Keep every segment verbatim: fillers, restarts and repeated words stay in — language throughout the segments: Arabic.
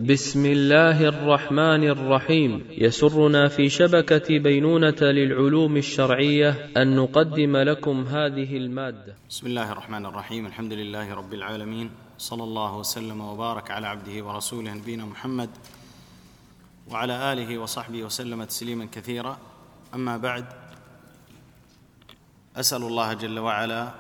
بسم الله الرحمن الرحيم. يسرنا في شبكة بينونة للعلوم الشرعية أن نقدم لكم هذه المادة. بسم الله الرحمن الرحيم. الحمد لله رب العالمين، صلى الله وسلم وبارك على عبده ورسوله نبينا محمد وعلى آله وصحبه وسلم تسليما كثيرا. أما بعد، أسأل الله جل وعلا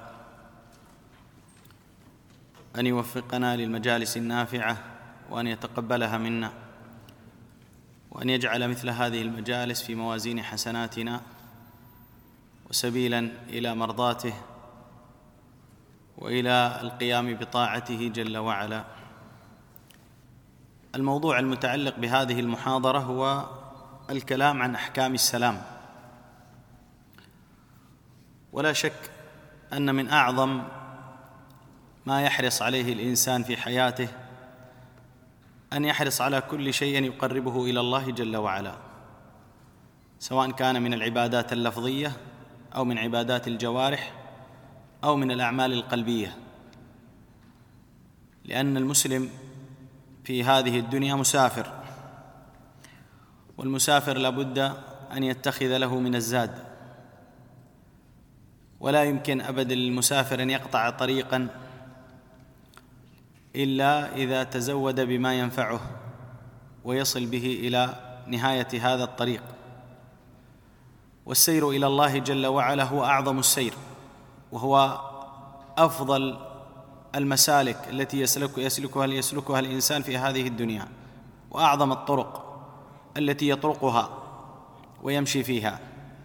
أن يوفقنا للمجالس النافعة وأن يتقبلها منا، وأن يجعل مثل هذه المجالس في موازين حسناتنا وسبيلا إلى مرضاته وإلى القيام بطاعته جل وعلا. الموضوع المتعلق بهذه المحاضرة هو الكلام عن أحكام السلام. ولا شك أن من أعظم ما يحرص عليه الإنسان في حياته أن يحرص على كل شيء يقربه إلى الله جل وعلا، سواء كان من العبادات اللفظية أو من عبادات الجوارح أو من الأعمال القلبية، لأن المسلم في هذه الدنيا مسافر، والمسافر لابد أن يتخذ له من الزاد، ولا يمكن أبدا للمسافر أن يقطع طريقا إلا إذا تزود بما ينفعه ويصل به إلى نهاية هذا الطريق. والسير إلى الله جل وعلا هو أعظم السير، وهو أفضل المسالك التي يسلك يسلكها يسلكها الإنسان في هذه الدنيا، وأعظم الطرق التي يطرقها ويمشي فيها.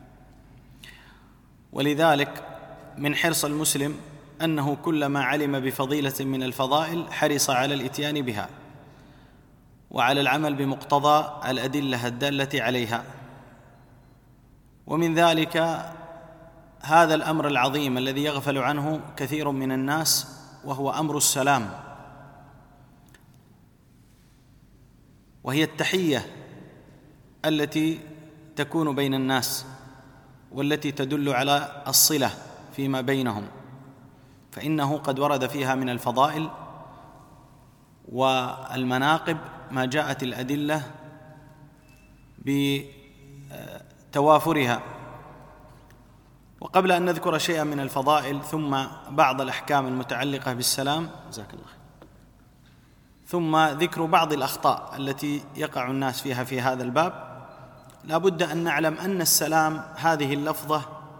ولذلك من حرص المسلم أنه كلما علم بفضيلة من الفضائل حرص على الإتيان بها وعلى العمل بمقتضى الأدلة الدالة عليها. ومن ذلك هذا الأمر العظيم الذي يغفل عنه كثير من الناس، وهو أمر السلام، وهي التحية التي تكون بين الناس والتي تدل على الصلة فيما بينهم، فإنه قد ورد فيها من الفضائل والمناقب ما جاءت الأدلة بتوافرها. وقبل أن نذكر شيئا من الفضائل ثم بعض الأحكام المتعلقة بالسلام، جزاك الله خير، ثم ذكر بعض الأخطاء التي يقع الناس فيها في هذا الباب، لا بد أن نعلم أن السلام هذه اللفظة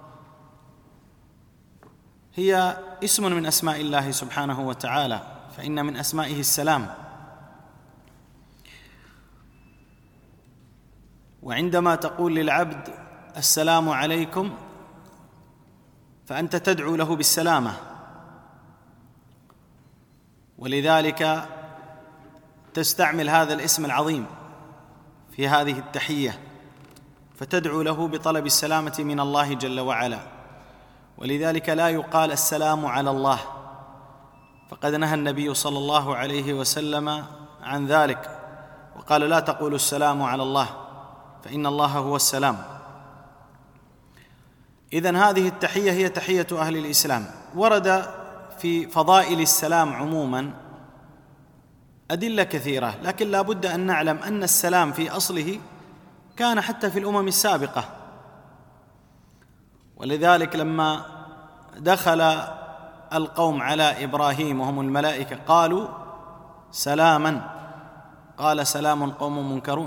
هي اسم من أسماء الله سبحانه وتعالى، فإن من أسمائه السلام. وعندما تقول للعبد السلام عليكم فأنت تدعو له بالسلامة، ولذلك تستعمل هذا الاسم العظيم في هذه التحية، فتدعو له بطلب السلامة من الله جل وعلا. ولذلك لا يقال السلام على الله، فقد نهى النبي صلى الله عليه وسلم عن ذلك وقال لا تقولوا السلام على الله فإن الله هو السلام. إذن هذه التحية هي تحية أهل الإسلام. ورد في فضائل السلام عموما أدلة كثيرة، لكن لا بد أن نعلم أن السلام في أصله كان حتى في الأمم السابقة. ولذلك لما دخل القوم على إبراهيم وهم الملائكة قالوا سلاما، قال سلام قوم منكرون،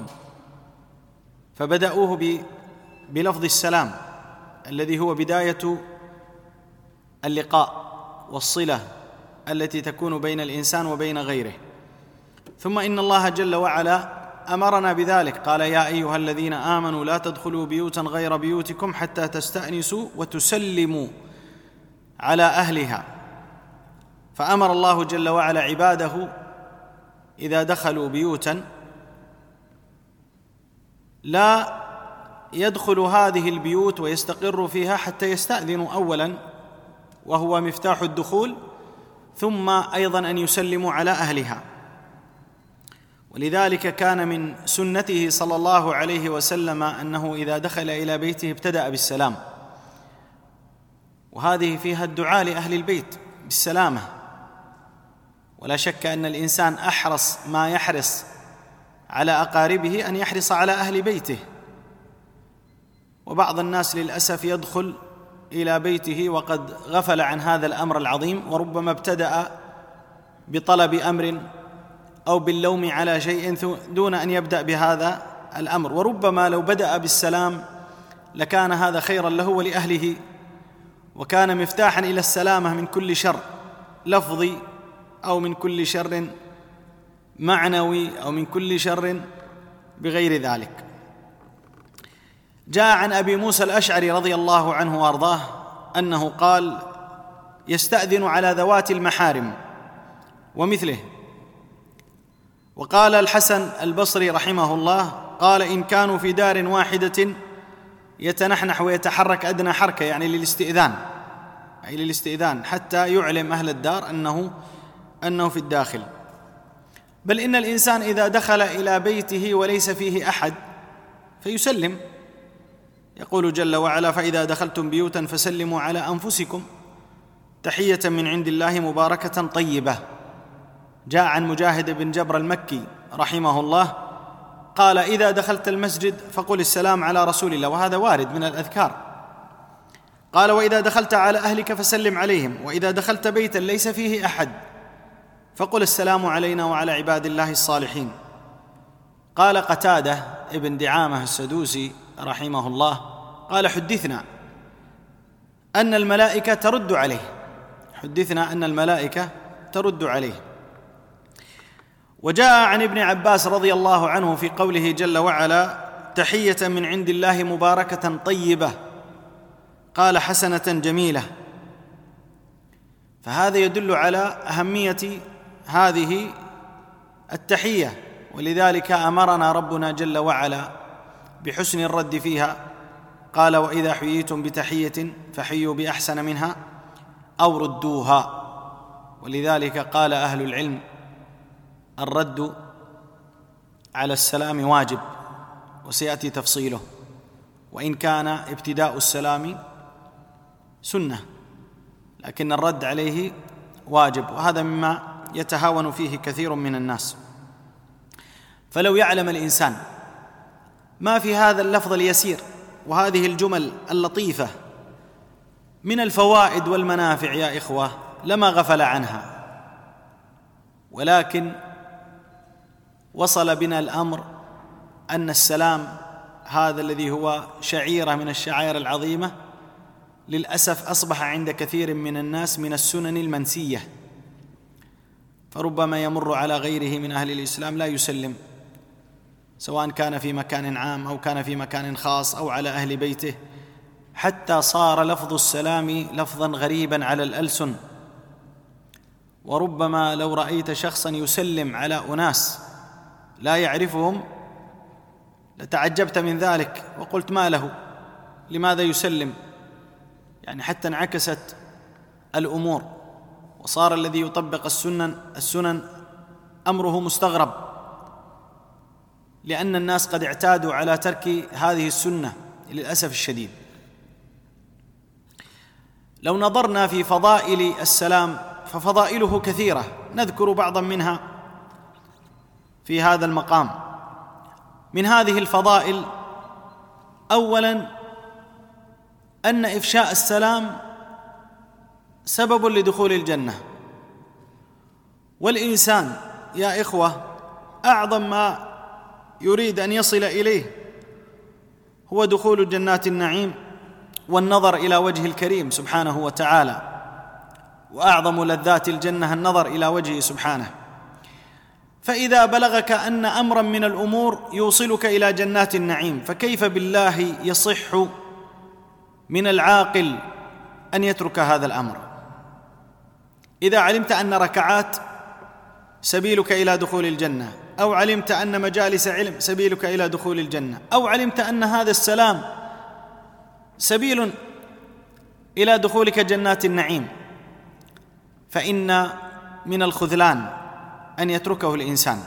فبدأوه بلفظ السلام الذي هو بداية اللقاء والصلة التي تكون بين الإنسان وبين غيره. ثم إن الله جل وعلا أمرنا بذلك، قال يا أيها الذين آمنوا لا تدخلوا بيوتا غير بيوتكم حتى تستأنسوا وتسلموا على أهلها. فأمر الله جل وعلا عباده إذا دخلوا بيوتا لا يدخلوا هذه البيوت ويستقروا فيها حتى يستأذنوا أولا، وهو مفتاح الدخول، ثم أيضا أن يسلموا على أهلها. ولذلك كان من سنته صلى الله عليه وسلم أنه إذا دخل إلى بيته ابتدأ بالسلام، وهذه فيها الدعاء لأهل البيت بالسلامة. ولا شك أن الإنسان أحرص ما يحرص على أقاربه أن يحرص على أهل بيته. وبعض الناس للأسف يدخل إلى بيته وقد غفل عن هذا الأمر العظيم، وربما ابتدأ بطلب أمر أو باللوم على شيء دون أن يبدأ بهذا الأمر، وربما لو بدأ بالسلام لكان هذا خيرا له ولأهله، وكان مفتاحا إلى السلامة من كل شر لفظي أو من كل شر معنوي أو من كل شر بغير ذلك. جاء عن أبي موسى الأشعري رضي الله عنه وأرضاه أنه قال: يستأذن على ذوات المحارم ومثله. وقال الحسن البصري رحمه الله قال: إن كانوا في دار واحدة يتنحنح ويتحرك أدنى حركة، يعني للاستئذان، أي للاستئذان حتى يعلم أهل الدار أنه أنه في الداخل. بل إن الإنسان إذا دخل إلى بيته وليس فيه أحد فيسلم، يقول جل وعلا: فإذا دخلتم بيوتا فسلموا على أنفسكم تحية من عند الله مباركة طيبة. جاء عن مجاهد بن جبر المكي رحمه الله قال: إذا دخلت المسجد فقل السلام على رسول الله، وهذا وارد من الأذكار. قال: وإذا دخلت على أهلك فسلم عليهم، وإذا دخلت بيتا ليس فيه أحد فقل السلام علينا وعلى عباد الله الصالحين. قال قتادة ابن دعامة السدوسي رحمه الله قال: حدثنا أن الملائكة ترد عليه، حدثنا أن الملائكة ترد عليه. وجاء عن ابن عباس رضي الله عنه في قوله جل وعلا: تحية من عند الله مباركة طيبة، قال: حسنة جميلة. فهذا يدل على أهمية هذه التحية، ولذلك أمرنا ربنا جل وعلا بحسن الرد فيها. قال: وإذا حييتم بتحية فحيوا بأحسن منها أو ردوها. ولذلك قال أهل العلم: الرد على السلام واجب، وسيأتي تفصيله، وإن كان ابتداء السلام سنة، لكن الرد عليه واجب، وهذا مما يتهاون فيه كثير من الناس. فلو يعلم الإنسان ما في هذا اللفظ اليسير وهذه الجمل اللطيفة من الفوائد والمنافع يا إخوة لما غفل عنها. ولكن وصل بنا الأمر أن السلام هذا الذي هو شعيرة من الشعائر العظيمة للأسف أصبح عند كثير من الناس من السنن المنسية، فربما يمر على غيره من أهل الإسلام لا يسلم، سواء كان في مكان عام أو كان في مكان خاص أو على أهل بيته، حتى صار لفظ السلام لفظا غريبا على الألسن. وربما لو رأيت شخصا يسلم على أناس لا يعرفهم لتعجبت من ذلك وقلت: ما له؟ لماذا يسلم؟ يعني حتى انعكست الأمور، وصار الذي يطبق السنن السنن أمره مستغرب، لأن الناس قد اعتادوا على ترك هذه السنة للأسف الشديد. لو نظرنا في فضائل السلام ففضائله كثيرة، نذكر بعضا منها في هذا المقام. من هذه الفضائل: أولاً أن إفشاء السلام سبب لدخول الجنة، والإنسان يا إخوة أعظم ما يريد أن يصل إليه هو دخول جنات النعيم والنظر إلى وجه الكريم سبحانه وتعالى، وأعظم لذات الجنة النظر إلى وجهه سبحانه. فإذا بلغك أن أمرا من الأمور يوصلك إلى جنات النعيم، فكيف بالله يصح من العاقل أن يترك هذا الأمر؟ إذا علمت أن ركعات سبيلك إلى دخول الجنة، أو علمت أن مجالس علم سبيلك إلى دخول الجنة، أو علمت أن هذا السلام سبيل إلى دخولك جنات النعيم، فإن من الخذلان أن يتركه الإنسان.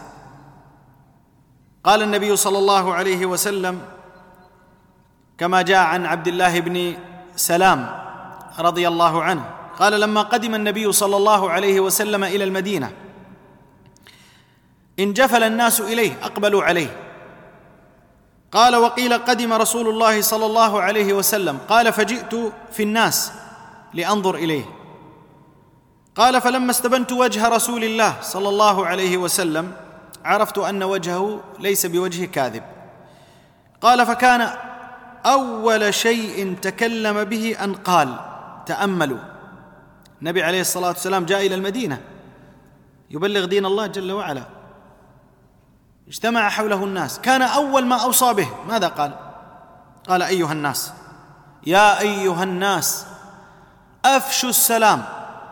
قال النبي صلى الله عليه وسلم كما جاء عن عبد الله بن سلام رضي الله عنه قال: لما قدم النبي صلى الله عليه وسلم إلى المدينة انجفل الناس إليه، أقبلوا عليه. قال: وقيل قدم رسول الله صلى الله عليه وسلم، قال: فجئت في الناس لأنظر إليه. قال: فلما استبنت وجه رسول الله صلى الله عليه وسلم عرفت أن وجهه ليس بوجه كاذب. قال: فكان أول شيء تكلم به أن قال: تأملوا، النبي عليه الصلاة والسلام جاء إلى المدينة يبلغ دين الله جل وعلا، اجتمع حوله الناس، كان أول ما أوصى به ماذا قال؟ قال: أيها الناس، يا أيها الناس، أفشوا السلام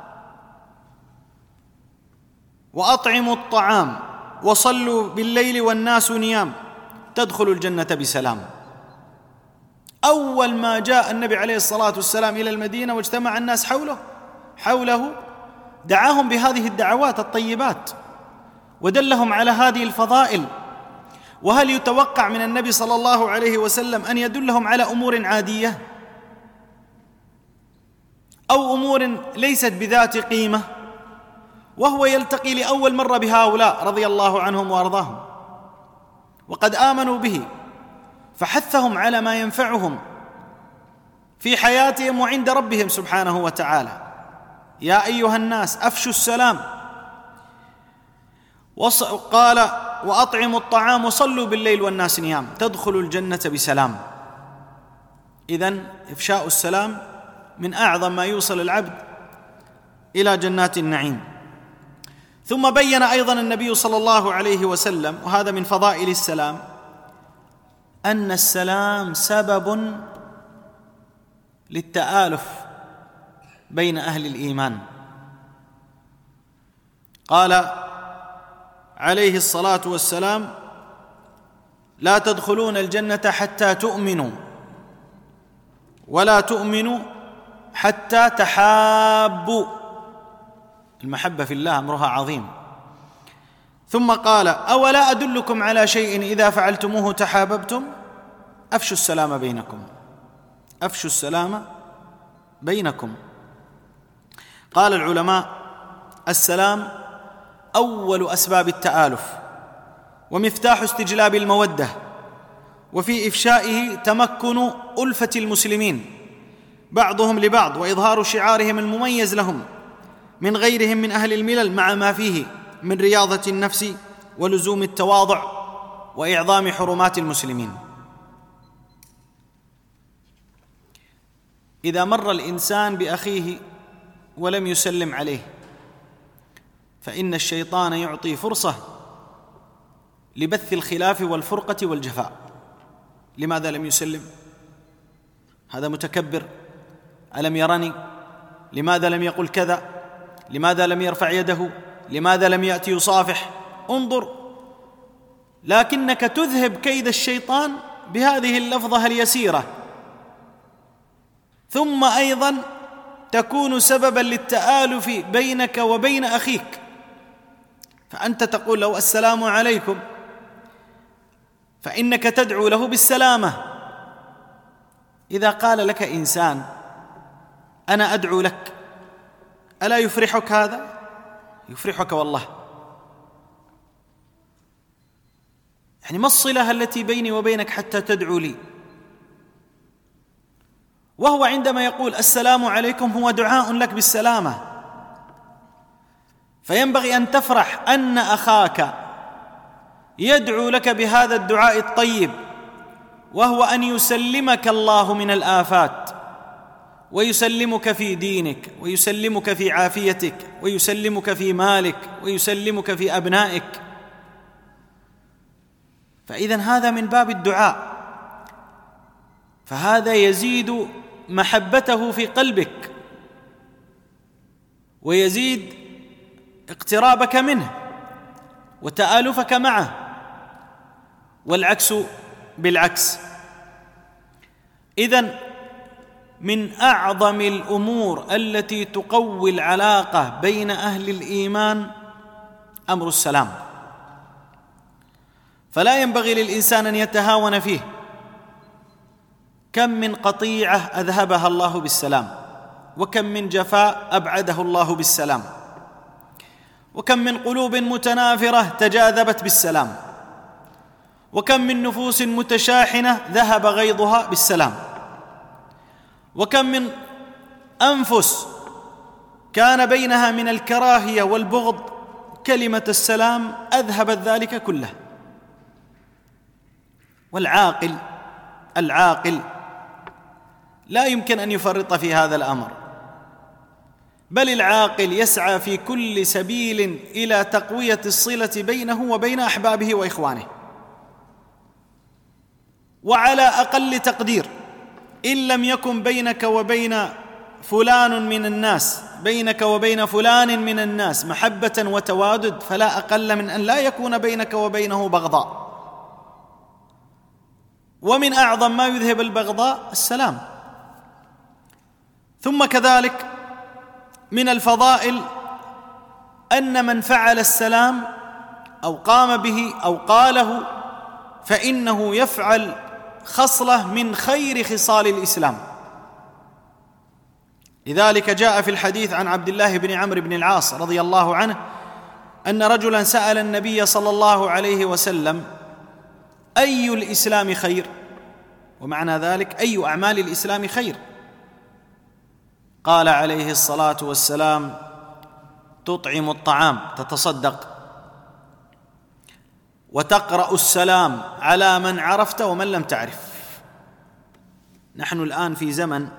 وأطعموا الطعام وصلوا بالليل والناس نيام تدخلوا الجنة بسلام. أول ما جاء النبي عليه الصلاة والسلام إلى المدينة واجتمع الناس حوله حوله دعاهم بهذه الدعوات الطيبات ودلهم على هذه الفضائل. وهل يتوقع من النبي صلى الله عليه وسلم أن يدلهم على أمور عادية أو أمور ليست بذات قيمة، وهو يلتقي لأول مرة بهؤلاء رضي الله عنهم وأرضاهم وقد آمنوا به، فحثهم على ما ينفعهم في حياتهم وعند ربهم سبحانه وتعالى. يا أيها الناس، أفشوا السلام، قال: وأطعموا الطعام وصلوا بالليل والناس نيام تدخلوا الجنة بسلام. إذن إفشاء السلام من أعظم ما يوصل العبد إلى جنات النعيم. ثم بين أيضا النبي صلى الله عليه وسلم، وهذا من فضائل السلام، أن السلام سبب للتآلف بين أهل الإيمان. قال عليه الصلاة والسلام: لا تدخلون الجنة حتى تؤمنوا، ولا تؤمنوا حتى تحابوا. المحبة في الله أمرها عظيم. ثم قال: أولا أدلكم على شيء إذا فعلتموه تحاببتم؟ أفشوا السلام بينكم، أفشوا السلام بينكم. قال العلماء: السلام أول أسباب التآلف ومفتاح استجلاب المودة، وفي إفشائه تمكن ألفة المسلمين بعضهم لبعض وإظهار شعارهم المميز لهم من غيرهم من أهل الملل، مع ما فيه من رياضة النفس ولزوم التواضع وإعظام حرمات المسلمين. إذا مر الإنسان بأخيه ولم يسلم عليه فإن الشيطان يعطي فرصة لبث الخلاف والفرقة والجفاء. لماذا لم يسلم؟ هذا متكبر، ألم يرني؟ لماذا لم يقل كذا؟ لماذا لم يرفع يده؟ لماذا لم يأتي يصافح؟ انظر، لكنك تذهب كيد الشيطان بهذه اللفظة اليسيرة، ثم أيضا تكون سببا للتآلف بينك وبين أخيك. فأنت تقول له السلام عليكم، فإنك تدعو له بالسلامة. إذا قال لك إنسان أنا أدعو لك، ألا يفرحك هذا؟ يفرحك والله. يعني ما الصلة التي بيني وبينك حتى تدعو لي؟ وهو عندما يقول السلام عليكم هو دعاء لك بالسلامة، فينبغي أن تفرح أن أخاك يدعو لك بهذا الدعاء الطيب، وهو أن يسلمك الله من الآفات، ويسلمك في دينك، ويسلمك في عافيتك، ويسلمك في مالك، ويسلمك في أبنائك. فإذن هذا من باب الدعاء، فهذا يزيد محبته في قلبك ويزيد اقترابك منه وتآلفك معه، والعكس بالعكس. إذن من أعظم الأمور التي تقوي العلاقة بين أهل الإيمان أمر السلام، فلا ينبغي للإنسان أن يتهاون فيه. كم من قطيعة أذهبها الله بالسلام، وكم من جفاء أبعده الله بالسلام. وكم من قلوب متنافرة تجاذبت بالسلام، وكم من نفوس متشاحنة ذهب غيظها بالسلام، وكم من أنفس كان بينها من الكراهية والبغض كلمة السلام أذهبت ذلك كله. والعاقل العاقل لا يمكن أن يفرط في هذا الأمر، بل العاقل يسعى في كل سبيل إلى تقوية الصلة بينه وبين أحبابه وإخوانه. وعلى أقل تقدير، إن لم يكن بينك وبين فلان من الناس بينك وبين فلان من الناس محبة وتوادد، فلا أقل من أن لا يكون بينك وبينه بغضاء. ومن أعظم ما يذهب البغضاء السلام. ثم كذلك من الفضائل أن من فعل السلام أو قام به أو قاله فإنه يفعل خصلة من خير خصال الإسلام. لذلك جاء في الحديث عن عبد الله بن عمرو بن العاص رضي الله عنه أن رجلا سأل النبي صلى الله عليه وسلم: أي الإسلام خير؟ ومعنى ذلك أي أعمال الإسلام خير؟ قال عليه الصلاة والسلام: تطعم الطعام، تتصدق، وتقرأ السلام على من عرفت ومن لم تعرف. نحن الآن في زمن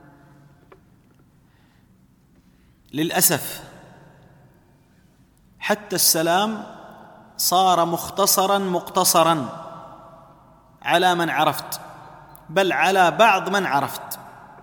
للأسف حتى السلام صار مختصرا مقتصرا على من عرفت، بل على بعض من عرفت،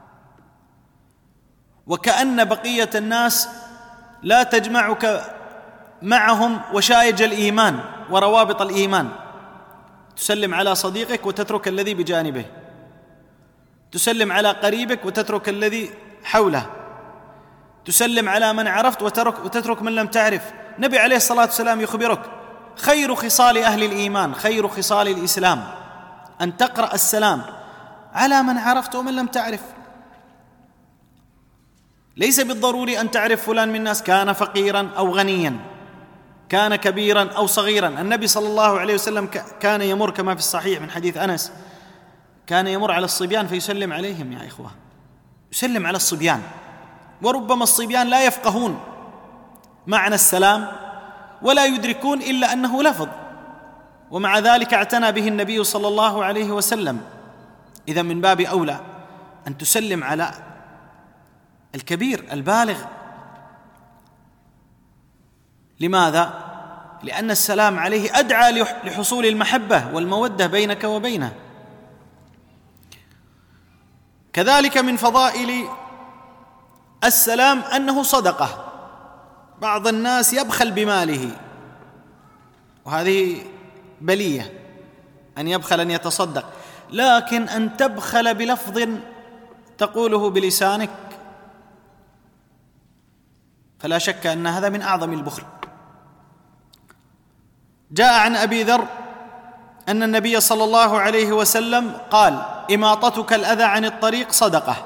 وكأن بقية الناس لا تجمعك معهم وشائج الإيمان وروابط الإيمان. تسلم على صديقك وتترك الذي بجانبه، تسلم على قريبك وتترك الذي حوله، تسلم على من عرفت وترك وتترك من لم تعرف. النبي عليه الصلاة والسلام يخبرك: خير خصال أهل الإيمان، خير خصال الإسلام أن تقرأ السلام على من عرفت ومن لم تعرف. ليس بالضروري أن تعرف فلان من الناس، كان فقيرا أو غنيا، كان كبيرا أو صغيرا. النبي صلى الله عليه وسلم كان يمر كما في الصحيح من حديث أنس، كان يمر على الصبيان فيسلم عليهم. يا إخوة، يسلم على الصبيان، وربما الصبيان لا يفقهون معنى السلام ولا يدركون إلا أنه لفظ، ومع ذلك اعتنى به النبي صلى الله عليه وسلم. إذا من باب أولى أن تسلم على الكبير البالغ. لماذا؟ لأن السلام عليه أدعى لحصول المحبة والمودة بينك وبينه. كذلك من فضائل السلام أنه صدقة. بعض الناس يبخل بماله، وهذه بلية أن يبخل أن يتصدق، لكن أن تبخل بلفظ تقوله بلسانك فلا شك أن هذا من أعظم البخل. جاء عن أبي ذر أن النبي صلى الله عليه وسلم قال: إماطتك الأذى عن الطريق صدقة،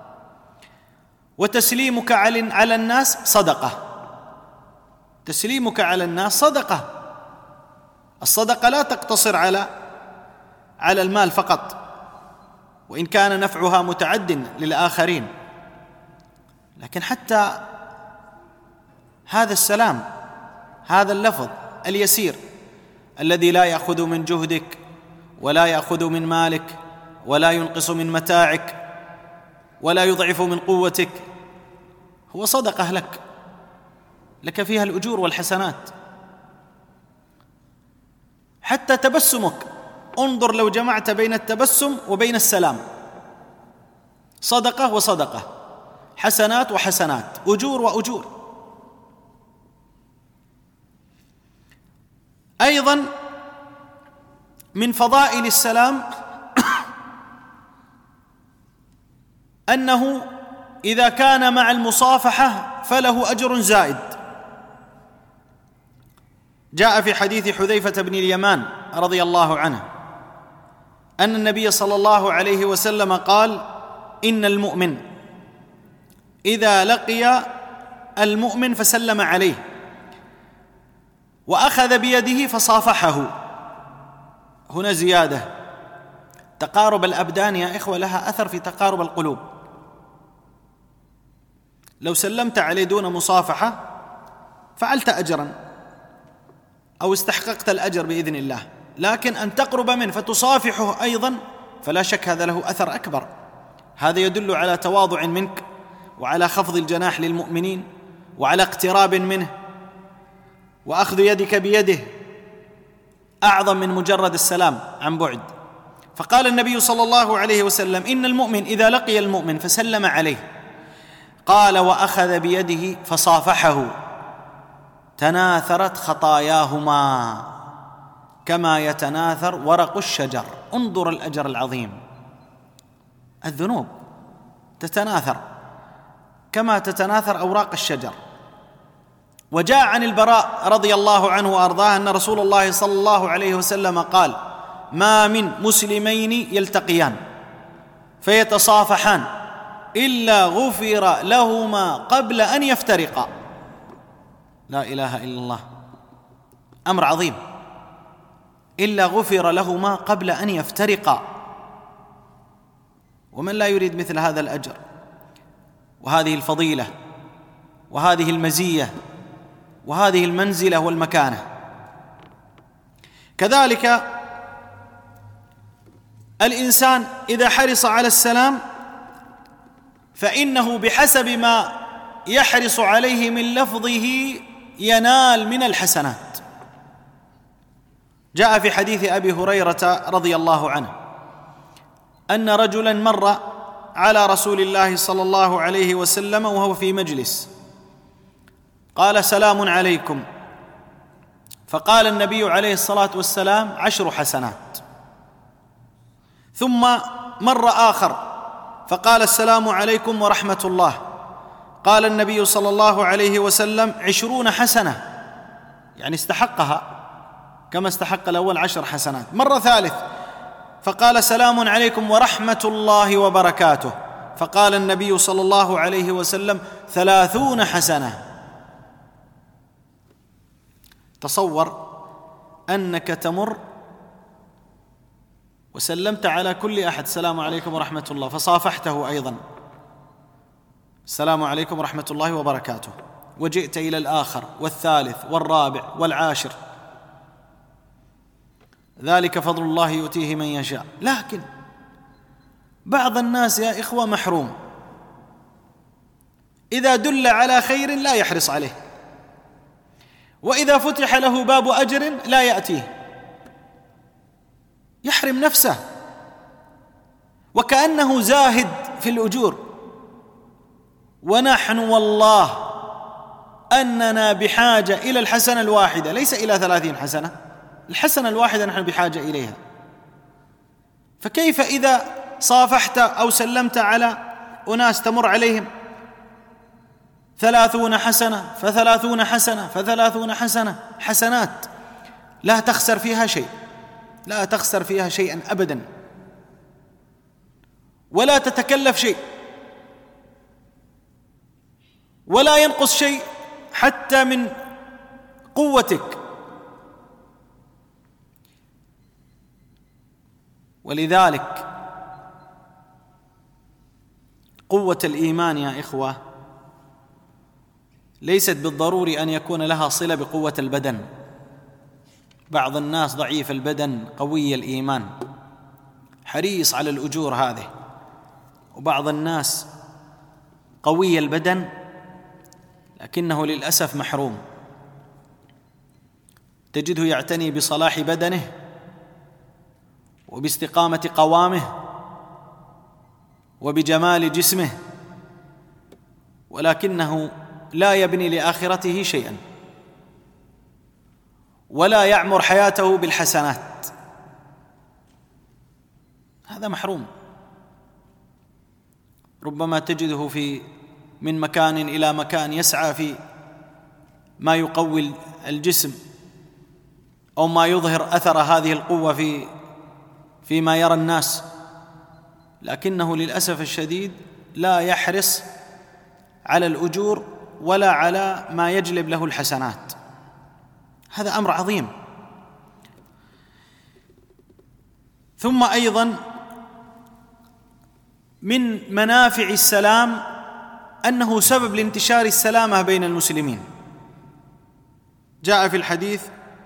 وتسليمك على الناس صدقة. تسليمك على الناس صدقة. الصدقة لا تقتصر على على المال فقط، وإن كان نفعها متعد للآخرين، لكن حتى هذا السلام، هذا اللفظ اليسير الذي لا يأخذ من جهدك ولا يأخذ من مالك ولا ينقص من متاعك ولا يضعف من قوتك، هو صدقة لك، لك فيها الأجور والحسنات. حتى تبسمك، انظر لو جمعت بين التبسم وبين السلام، صدقة وصدقة، حسنات وحسنات، أجور وأجور. أيضا من فضائل السلام أنه إذا كان مع المصافحة فله أجر زائد. جاء في حديث حذيفة بن اليمان رضي الله عنه أن النبي صلى الله عليه وسلم قال: إن المؤمن إذا لقي المؤمن فسلم عليه وأخذ بيده فصافحه. هنا زيادة. تقارب الأبدان يا إخوة لها أثر في تقارب القلوب. لو سلمت عليه دون مصافحة فعلت أجرا أو استحققت الأجر بإذن الله، لكن أن تقرب منه فتصافحه أيضا فلا شك هذا له أثر أكبر. هذا يدل على تواضع منك وعلى خفض الجناح للمؤمنين وعلى اقتراب منه، وأخذ يدك بيده أعظم من مجرد السلام عن بعد. فقال النبي صلى الله عليه وسلم: إن المؤمن إذا لقي المؤمن فسلم عليه، قال: وأخذ بيده فصافحه، تناثرت خطاياهما كما يتناثر ورق الشجر. انظر الأجر العظيم. الذنوب تتناثر كما تتناثر أوراق الشجر. وجاء عن البراء رضي الله عنه وأرضاه أن رسول الله صلى الله عليه وسلم قال: ما من مسلمين يلتقيان فيتصافحان إلا غفر لهما قبل أن يفترقا. لا إله إلا الله، أمر عظيم. إلا غفر لهما قبل أن يفترقا. ومن لا يريد مثل هذا الأجر وهذه الفضيلة وهذه المزية وهذه المنزلة والمكانة؟ كذلك الإنسان إذا حرص على السلام فإنه بحسب ما يحرص عليه من لفظه ينال من الحسنات. جاء في حديث أبي هريرة رضي الله عنه أن رجلاً مر على رسول الله صلى الله عليه وسلم وهو في مجلس، قال: سلام عليكم. فقال النبي عليه الصلاة والسلام: عشر حسنات. ثم مر آخر فقال: السلام عليكم ورحمة الله. قال النبي صلى الله عليه وسلم: عشرون حسنة، يعني استحقها كما استحق الأول عشر حسنات. مرة ثالث فقال: سلام عليكم ورحمة الله وبركاته. فقال النبي صلى الله عليه وسلم: ثلاثون حسنة. تصور أنك تمر وسلمت على كل أحد: السلام عليكم ورحمة الله، فصافحته أيضا: السلام عليكم ورحمة الله وبركاته، وجئت إلى الآخر والثالث والرابع والعاشر. ذلك فضل الله يؤتيه من يشاء. لكن بعض الناس يا إخوة محروم، إذا دل على خير لا يحرص عليه، وإذا فتح له باب أجر لا يأتيه، يحرم نفسه وكأنه زاهد في الأجور. ونحن والله أننا بحاجة إلى الحسنة الواحدة، ليس إلى ثلاثين حسنة، الحسنة الواحدة نحن بحاجة إليها. فكيف إذا صافحت أو سلمت على أناس تمر عليهم ثلاثون حسنة فثلاثون حسنة فثلاثون حسنة، حسنات لا تخسر فيها شيء، لا تخسر فيها شيئا أبدا، ولا تتكلف شيء، ولا ينقص شيء حتى من قوتك. ولذلك قوة الإيمان يا إخوة ليست بالضروري أن يكون لها صلة بقوة البدن. بعض الناس ضعيف البدن قوي الإيمان حريص على الأجور هذه، وبعض الناس قوي البدن لكنه للأسف محروم. تجده يعتني بصلاح بدنه وباستقامة قوامه وبجمال جسمه، ولكنه لا يبني لآخرته شيئا ولا يعمر حياته بالحسنات. هذا محروم. ربما تجده في من مكان إلى مكان يسعى في ما يقوي الجسم أو ما يظهر أثر هذه القوة في فيما يرى الناس، لكنه للأسف الشديد لا يحرص على الأجور ولا على ما يجلب له الحسنات. هذا أمر عظيم. ثم أيضا من منافع السلام أنه سبب لانتشار السلامة بين المسلمين. جاء في الحديث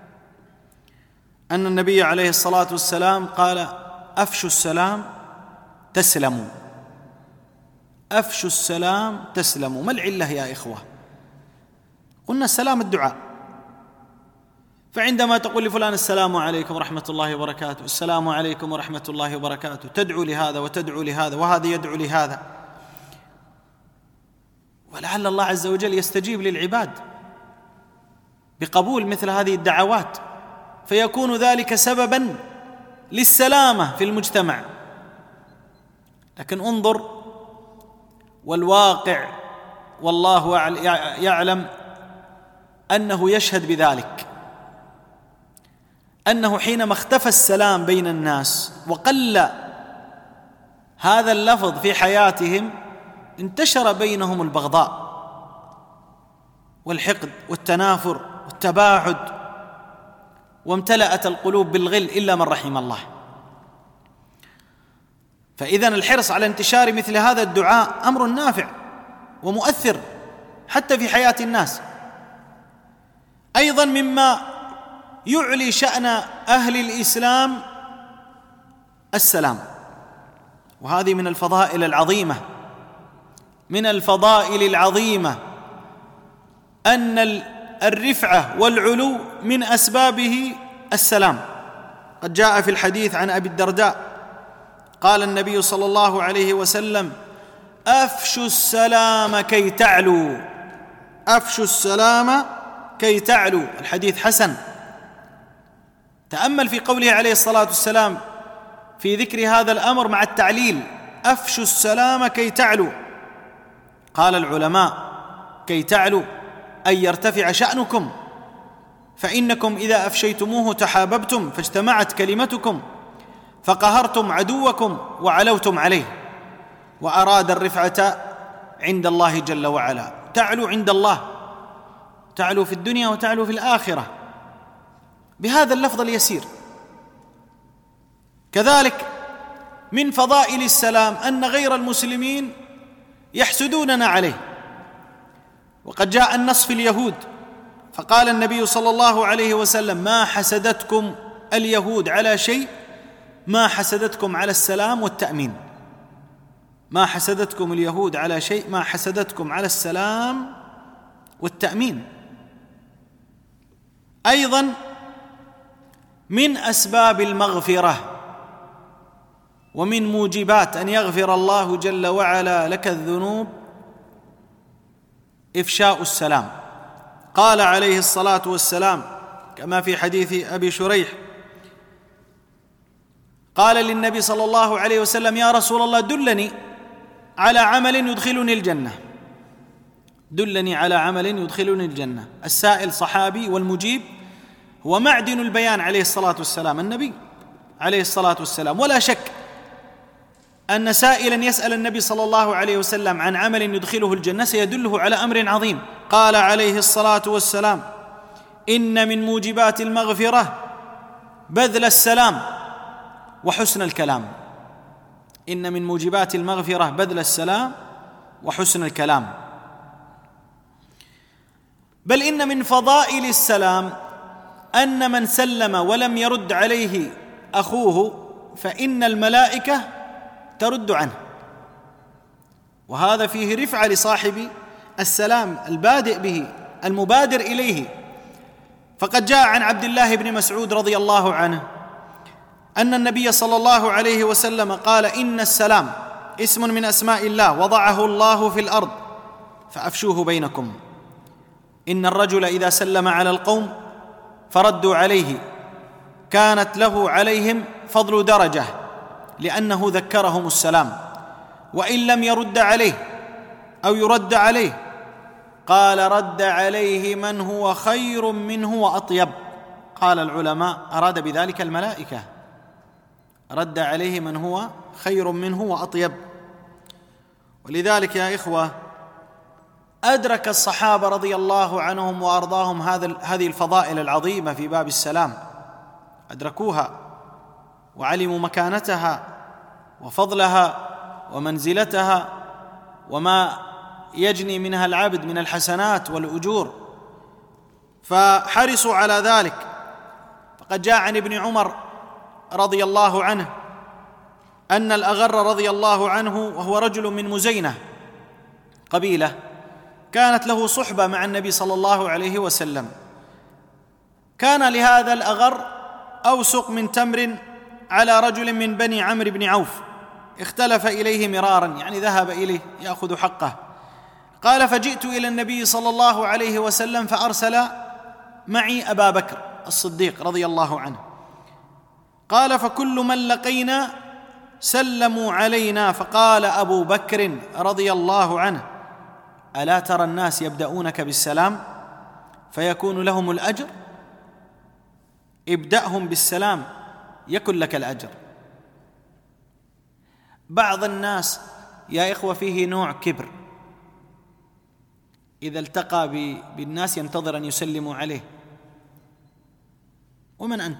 أن النبي عليه الصلاة والسلام قال: أفشوا السلام تسلموا، أفشوا السلام تسلموا. ما العلة يا إخوة؟ قلنا السلام الدعاء، فعندما تقول لفلان السلام عليكم ورحمة الله وبركاته، السلام عليكم ورحمة الله وبركاته، تدعو لهذا وتدعو لهذا وهذا يدعو لهذا، ولعل الله عز وجل يستجيب للعباد بقبول مثل هذه الدعوات، فيكون ذلك سببا للسلامة في المجتمع. لكن انظر، والواقع والله يعلم أنه يشهد بذلك، أنه حينما اختفى السلام بين الناس وقل هذا اللفظ في حياتهم، انتشر بينهم البغضاء والحقد والتنافر والتباعد، وامتلأت القلوب بالغل إلا من رحم الله. فإذن الحرص على انتشار مثل هذا الدعاء أمر نافع ومؤثر حتى في حياة الناس. أيضا مما يعلي شأن أهل الإسلام السلام، وهذه من الفضائل العظيمة، من الفضائل العظيمة أن الرفعة والعلو من أسبابه السلام. قد جاء في الحديث عن أبي الدرداء قال النبي صلى الله عليه وسلم: أفشوا السلام كي تعلوا، أفشوا السلام كي تعلوا. الحديث حسن. تأمل في قوله عليه الصلاة والسلام في ذكر هذا الأمر مع التعليل: أفشوا السلام كي تعلوا. قال العلماء: كي تعلوا أي يرتفع شأنكم، فإنكم إذا أفشيتموه تحاببتم، فاجتمعت كلمتكم، فقهرتم عدوكم وعلوتم عليه. وأراد الرفعة عند الله جل وعلا، تعلو عند الله، تعلو في الدنيا وتعلو في الآخرة بهذا اللفظ اليسير. كذلك من فضائل السلام أن غير المسلمين يحسدوننا عليه، وقد جاء النص في اليهود، فقال النبي صلى الله عليه وسلم: ما حسدتكم اليهود على شيء ما حسدتكم على السلام والتأمين. ما حسدتكم اليهود على شيء ما حسدتكم على السلام والتأمين. أيضا من أسباب المغفرة ومن موجبات أن يغفر الله جل وعلا لك الذنوب إفشاء السلام. قال عليه الصلاة والسلام كما في حديث أبي شريح، قال للنبي صلى الله عليه وسلم: يا رسول الله دلني على عمل يدخلني الجنة، دلني على عمل يدخلني الجنة. السائل صحابي والمجيب هو معدن البيان عليه الصلاة والسلام، النبي عليه الصلاة والسلام. ولا شك أن سائلا يسأل النبي صلى الله عليه وسلم عن عمل يدخله الجنة سيدله على أمر عظيم. قال عليه الصلاة والسلام: إن من موجبات المغفرة بذل السلام وحسن الكلام. إن من موجبات المغفرة بذل السلام وحسن الكلام. بل إن من فضائل السلام أن من سلم ولم يرد عليه أخوه فإن الملائكة ترد عنه، وهذا فيه رفعة لصاحب السلام البادئ به المبادر إليه. فقد جاء عن عبد الله بن مسعود رضي الله عنه أن النبي صلى الله عليه وسلم قال: إن السلام اسم من أسماء الله وضعه الله في الأرض فأفشوه بينكم. إن الرجل إذا سلم على القوم فردوا عليه كانت له عليهم فضل درجة لأنه ذكرهم السلام، وإن لم يرد عليه أو يرد عليه قال رد عليه من هو خير منه وأطيب. قال العلماء أراد بذلك الملائكة، رد عليه من هو خير منه وأطيب. ولذلك يا إخوة أدرك الصحابة رضي الله عنهم وأرضاهم هذا هذه الفضائل العظيمة في باب السلام، أدركوها وعلموا مكانتها وفضلها ومنزلتها وما يجني منها العبد من الحسنات والأجور، فحرصوا على ذلك. فقد جاء عن ابن عمر رضي الله عنه أن الأغر رضي الله عنه، وهو رجل من مزينة قبيلة كانت له صحبة مع النبي صلى الله عليه وسلم، كان لهذا الأغر أوسق من تمر على رجل من بني عمرو بن عوف، اختلف إليه مرارا، يعني ذهب إليه يأخذ حقه. قال: فجئت إلى النبي صلى الله عليه وسلم فأرسل معي أبا بكر الصديق رضي الله عنه. قال: فكل من لقينا سلموا علينا، فقال أبو بكر رضي الله عنه: ألا ترى الناس يبدأونك بالسلام فيكون لهم الأجر؟ ابدأهم بالسلام يكن لك الأجر. بعض الناس يا إخوة فيه نوع كبر، إذا التقى بالناس ينتظر أن يسلموا عليه. ومن أنت؟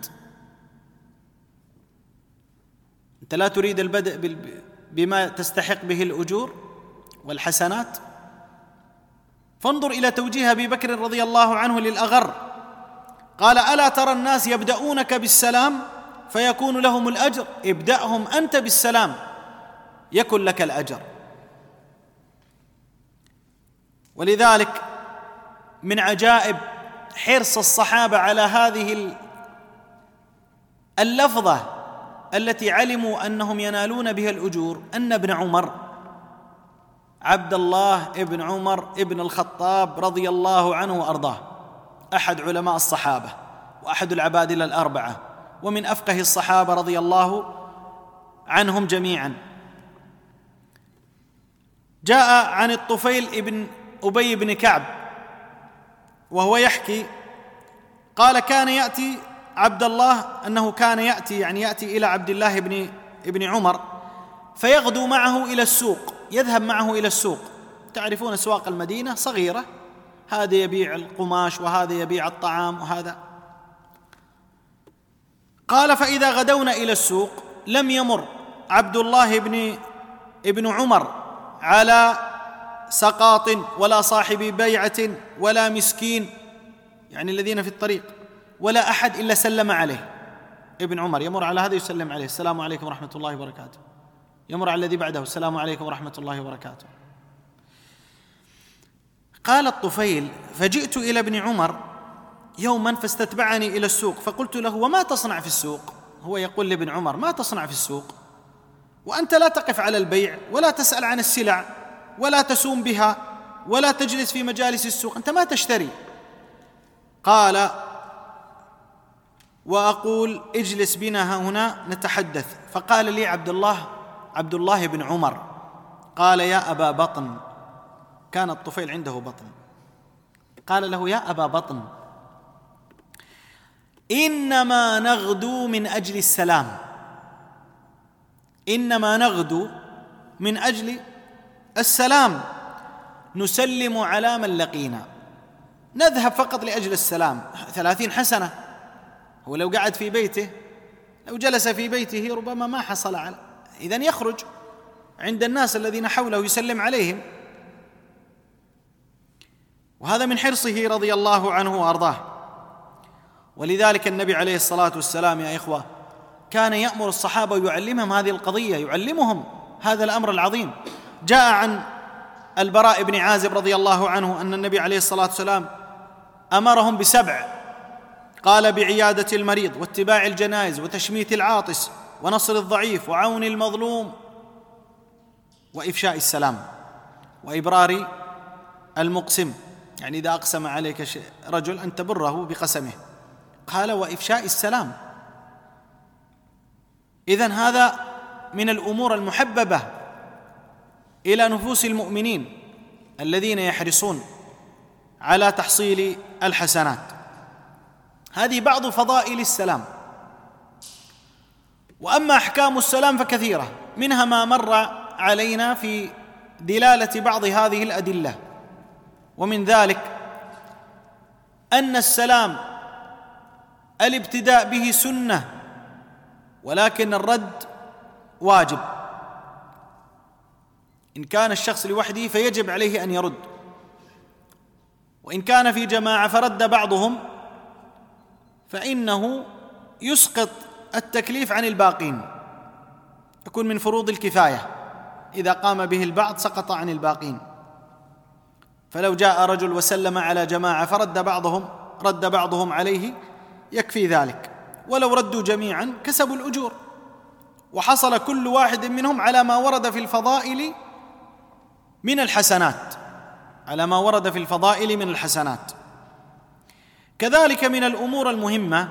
أنت لا تريد البدء بما تستحق به الأجور والحسنات؟ فانظر إلى توجيه أبي بكر رضي الله عنه للأغر، قال: ألا ترى الناس يبدأونك بالسلام فيكون لهم الأجر؟ ابدأهم أنت بالسلام يكن لك الأجر. ولذلك من عجائب حرص الصحابة على هذه اللفظة التي علموا أنهم ينالون بها الأجور، أن ابن عمر عبد الله ابن عمر ابن الخطاب رضي الله عنه وأرضاه، أحد علماء الصحابة وأحد العبادلة الأربعة، ومن أفقه الصحابة رضي الله عنهم جميعا، جاء عن الطفيل ابن أبي بن كعب وهو يحكي، قال: كان يأتي عبد الله، أنه كان يأتي يعني يأتي إلى عبد الله بن ابن عمر فيغدو معه إلى السوق، يذهب معه إلى السوق. تعرفون أسواق المدينة صغيرة، هذا يبيع القماش وهذا يبيع الطعام وهذا. قال: فإذا غدونا إلى السوق لم يمر عبد الله بن ابن عمر على سقاط ولا صاحب بيعة ولا مسكين، يعني الذين في الطريق، ولا أحد إلا سلم عليه. ابن عمر يمر على هذا يسلم عليه: السلام عليكم ورحمة الله وبركاته. يمر على الذي بعده: السلام عليكم ورحمة الله وبركاته. قال الطفيل: فجئت إلى ابن عمر يوما فاستتبعني إلى السوق، فقلت له: وما تصنع في السوق؟ هو يقول لابن عمر: ما تصنع في السوق وأنت لا تقف على البيع ولا تسأل عن السلع ولا تسوم بها ولا تجلس في مجالس السوق، أنت ما تشتري. قال: وأقول اجلس بنا هنا نتحدث. فقال لي عبد الله عبد الله بن عمر، قال: يا أبا بطن، كان الطفيل عنده بطن، قال له: يا أبا بطن، إنما نغدو من أجل السلام، إنما نغدو من أجل السلام، نسلم على من لقينا، نذهب فقط لأجل السلام. ثلاثين حسنة. هو لو قعد في بيته، لو جلس في بيته ربما ما حصل على، إذن يخرج عند الناس الذين حوله يسلم عليهم. وهذا من حرصه رضي الله عنه وأرضاه. ولذلك النبي عليه الصلاة والسلام يا إخوة كان يأمر الصحابة ويعلمهم هذه القضية، يعلمهم هذا الأمر العظيم. جاء عن البراء بن عازب رضي الله عنه أن النبي عليه الصلاة والسلام أمرهم بسبع، قال: بعيادة المريض، واتباع الجنائز، وتشميت العاطس، ونصر الضعيف، وعون المظلوم، وإفشاء السلام، وإبرار المقسم، يعني إذا أقسم عليك رجل أن تبره بقسمه. قال: وإفشاء السلام. إذن هذا من الأمور المحببة إلى نفوس المؤمنين الذين يحرصون على تحصيل الحسنات. هذه بعض فضائل السلام. وأما أحكام السلام فكثيرة، منها ما مر علينا في دلالة بعض هذه الأدلة. ومن ذلك أن السلام الابتداء به سنة، ولكن الرد واجب. إن كان الشخص لوحده فيجب عليه أن يرد، وإن كان في جماعة فرد بعضهم فإنه يسقط التكليف عن الباقين، يكون من فروض الكفاية، إذا قام به البعض سقط عن الباقين. فلو جاء رجل وسلم على جماعة فرد بعضهم رد بعضهم عليه يكفي ذلك، ولو ردوا جميعا كسبوا الأجور، وحصل كل واحد منهم على ما ورد في الفضائل من الحسنات على ما ورد في الفضائل من الحسنات. كذلك من الأمور المهمة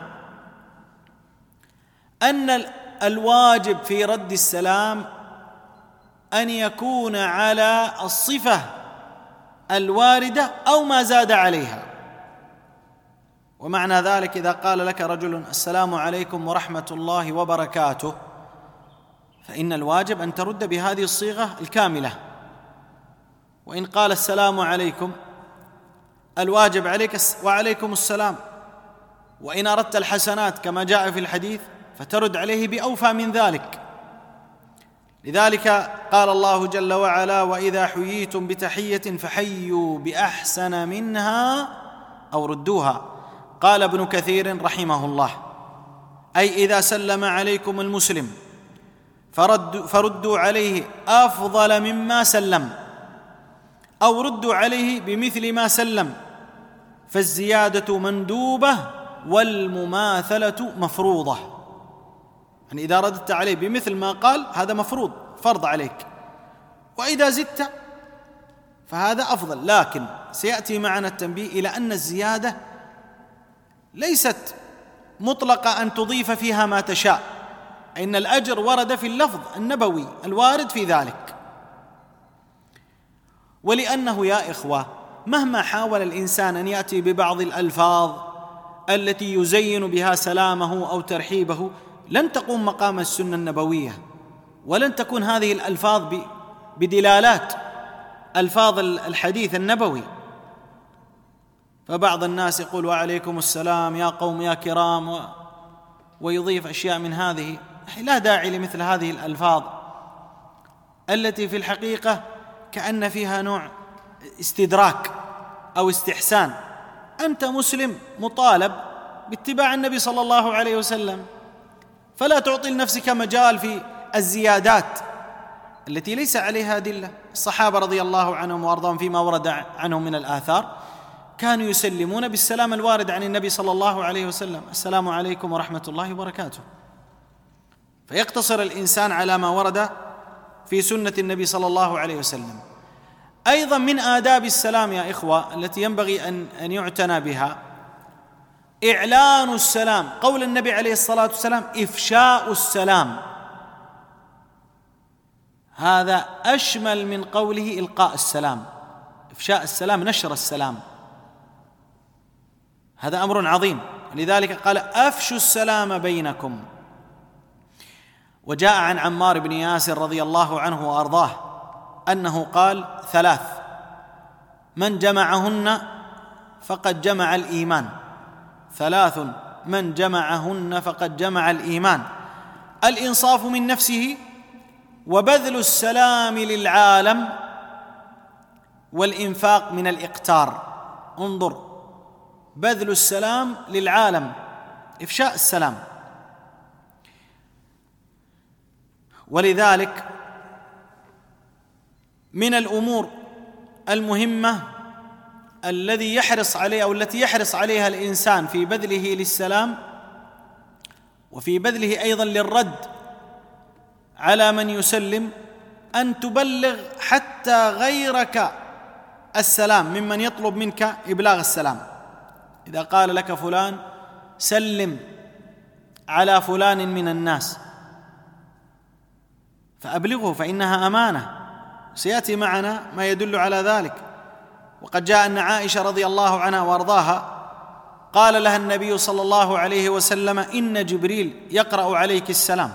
أن الواجب في رد السلام أن يكون على الصفة الواردة أو ما زاد عليها. ومعنى ذلك إذا قال لك رجل السلام عليكم ورحمة الله وبركاته، فإن الواجب أن ترد بهذه الصيغة الكاملة. وإن قال السلام عليكم، الواجب عليك وعليكم السلام. وإن أردت الحسنات كما جاء في الحديث فترد عليه بأوفى من ذلك. لذلك قال الله جل وعلا: وإذا حييتم بتحية فحيوا بأحسن منها أو ردوها. قال ابن كثير رحمه الله: أي إذا سلم عليكم المسلم فردوا, فردوا عليه أفضل مما سلم، أو ردوا عليه بمثل ما سلم، فالزيادة مندوبة والمماثلة مفروضة. يعني إذا رددت عليه بمثل ما قال هذا مفروض، فرض عليك، وإذا زدت فهذا أفضل. لكن سيأتي معنا التنبيه إلى أن الزيادة ليست مطلقة أن تضيف فيها ما تشاء، إن الأجر ورد في اللفظ النبوي الوارد في ذلك. ولأنه يا إخوة مهما حاول الإنسان أن يأتي ببعض الألفاظ التي يزين بها سلامه أو ترحيبه لن تقوم مقام السنة النبوية، ولن تكون هذه الألفاظ بدلالات ألفاظ الحديث النبوي. فبعض الناس يقول وعليكم السلام يا قوم يا كرام، ويضيف أشياء من هذه. لا داعي لمثل هذه الألفاظ التي في الحقيقة كأن فيها نوع استدراك أو استحسان. أنت مسلم مطالب باتباع النبي صلى الله عليه وسلم، فلا تعطي لنفسك مجال في الزيادات التي ليس عليها أدلة. الصحابة رضي الله عنهم وأرضاهم فيما ورد عنهم من الآثار كانوا يسلمون بالسلام الوارد عن النبي صلى الله عليه وسلم: السلام عليكم ورحمة الله وبركاته. فيقتصر الإنسان على ما ورد في سنة النبي صلى الله عليه وسلم. أيضا من آداب السلام يا إخوة التي ينبغي أن أن يعتنى بها إعلان السلام. قول النبي عليه الصلاة والسلام: إفشاء السلام، هذا أشمل من قوله إلقاء السلام. إفشاء السلام نشر السلام، هذا أمر عظيم. لذلك قال: أفشوا السلام بينكم. وجاء عن عمار بن ياسر رضي الله عنه وأرضاه أنه قال: ثلاث من جمعهن فقد جمع الإيمان. ثلاث من جمعهن فقد جمع الإيمان: الإنصاف من نفسه، وبذل السلام للعالم، والإنفاق من الإقتار. انظر، بذل السلام للعالم، إفشاء السلام. ولذلك من الأمور المهمة الذي يحرص عليه أو التي يحرص عليها الإنسان في بذله للسلام وفي بذله أيضا للرد على من يسلم أن تبلغ حتى غيرك السلام ممن يطلب منك إبلاغ السلام. إذا قال لك فلان سلم على فلان من الناس فأبلغه، فإنها أمانة، سيأتي معنا ما يدل على ذلك. وقد جاء أن عائشة رضي الله عنها وأرضاها قال لها النبي صلى الله عليه وسلم: إن جبريل يقرأ عليك السلام.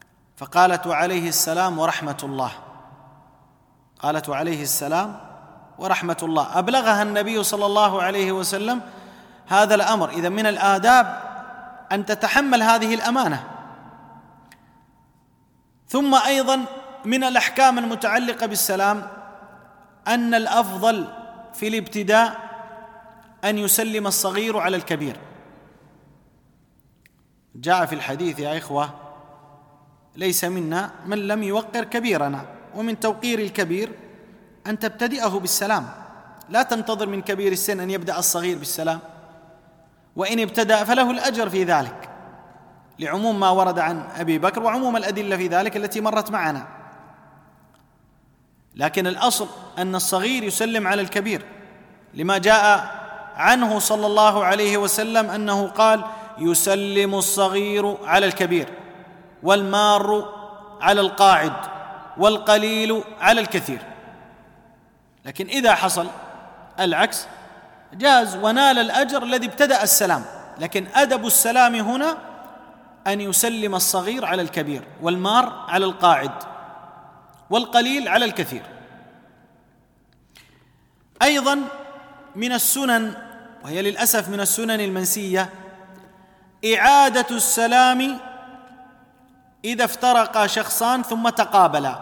فقالت: وعليه السلام ورحمة الله. قالت: وعليه السلام ورحمة الله، أبلغها النبي صلى الله عليه وسلم هذا الأمر. إذن من الآداب أن تتحمل هذه الأمانة. ثم أيضا من الأحكام المتعلقة بالسلام أن الأفضل في الابتداء أن يسلم الصغير على الكبير. جاء في الحديث يا إخوة: ليس منا من لم يوقر كبيرنا. ومن توقير الكبير أن تبتدئه بالسلام، لا تنتظر من كبير السن أن يبدأ الصغير بالسلام، وإن ابتدأ فله الأجر في ذلك، لعموم ما ورد عن أبي بكر وعموم الأدلة في ذلك التي مرت معنا. لكن الأصل أن الصغير يسلم على الكبير، لما جاء عنه صلى الله عليه وسلم أنه قال: يسلم الصغير على الكبير، والمار على القاعد، والقليل على الكثير. لكن إذا حصل العكس جاز ونال الأجر الذي ابتدأ السلام، لكن أدب السلام هنا أن يسلم الصغير على الكبير، والمار على القاعد، والقليل على الكثير. أيضا من السنن، وهي للأسف من السنن المنسية، إعادة السلام إذا افترقا شخصان ثم تقابلا.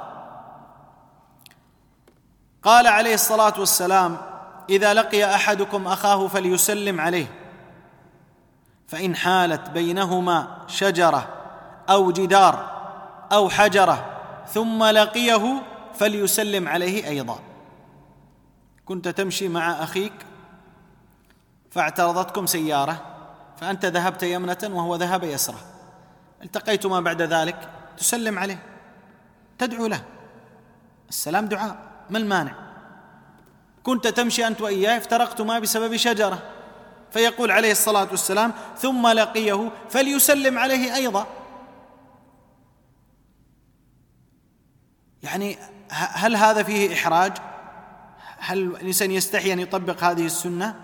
قال عليه الصلاة والسلام: إذا لقي أحدكم أخاه فليسلم عليه، فإن حالت بينهما شجرة أو جدار أو حجرة ثم لقيه فليسلم عليه أيضا. كنت تمشي مع أخيك فاعترضتكم سيارة، فأنت ذهبت يمنة وهو ذهب يسرة، التقيتما بعد ذلك، تسلم عليه، تدعو له، السلام دعاء، ما المانع؟ كنت تمشي أنت وإياه افترقتما بسبب شجرة، فيقول عليه الصلاة والسلام: ثم لقيه فليسلم عليه أيضا. يعني هل هذا فيه إحراج؟ هل الإنسان يستحي أن يطبق هذه السنة؟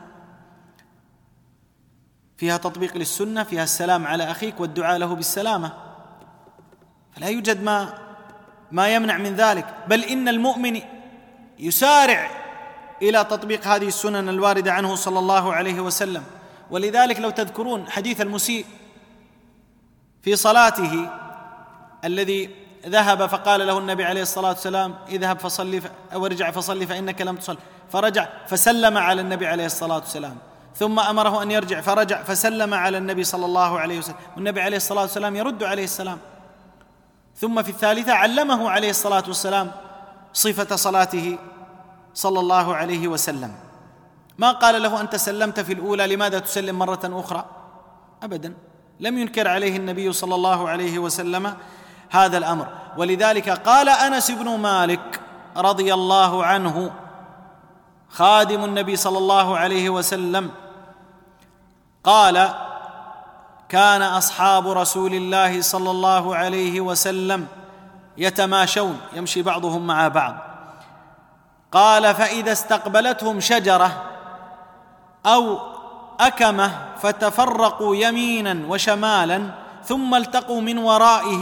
فيها تطبيق للسنة، فيها السلام على أخيك والدعاء له بالسلامة، فلا يوجد ما ما يمنع من ذلك، بل إن المؤمن يسارع إلى تطبيق هذه السنن الواردة عنه صلى الله عليه وسلم. ولذلك لو تذكرون حديث المسيء في صلاته الذي ذهب فقال له النبي عليه الصلاة والسلام: اذهب فصلي أو ارجع فصلي فإنك لم تصل، فرجع فسلم على النبي عليه الصلاة والسلام، ثم أمره أن يرجع فرجع فسلم على النبي صلى الله عليه وسلم، والنبي عليه الصلاة والسلام يرد عليه السلام. ثم في الثالثة علمه عليه الصلاة والسلام صفة صلاته صلى الله عليه وسلم، ما قال له: أنت سلمت في الأولى لماذا تسلم مرة أخرى؟ أبدا، لم ينكر عليه النبي صلى الله عليه وسلم هذا الأمر. ولذلك قال أنس بن مالك رضي الله عنه خادم النبي صلى الله عليه وسلم قال: كان أصحاب رسول الله صلى الله عليه وسلم يتماشون، يمشي بعضهم مع بعض، قال: فإذا استقبلتهم شجرة أو أكمة فتفرقوا يمينا وشمالا ثم التقوا من ورائه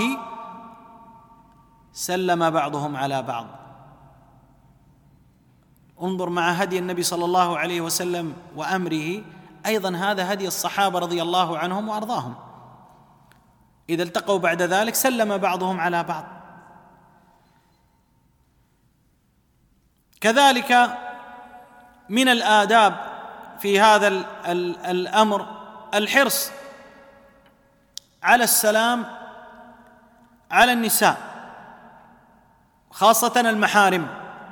سلم بعضهم على بعض. انظر مع هدي النبي صلى الله عليه وسلم وأمره، أيضا هذا هدي الصحابة رضي الله عنهم وأرضاهم، إذا التقوا بعد ذلك سلم بعضهم على بعض. كذلك من الآداب في هذا الأمر الحرص على السلام على النساء، خاصة المحارم،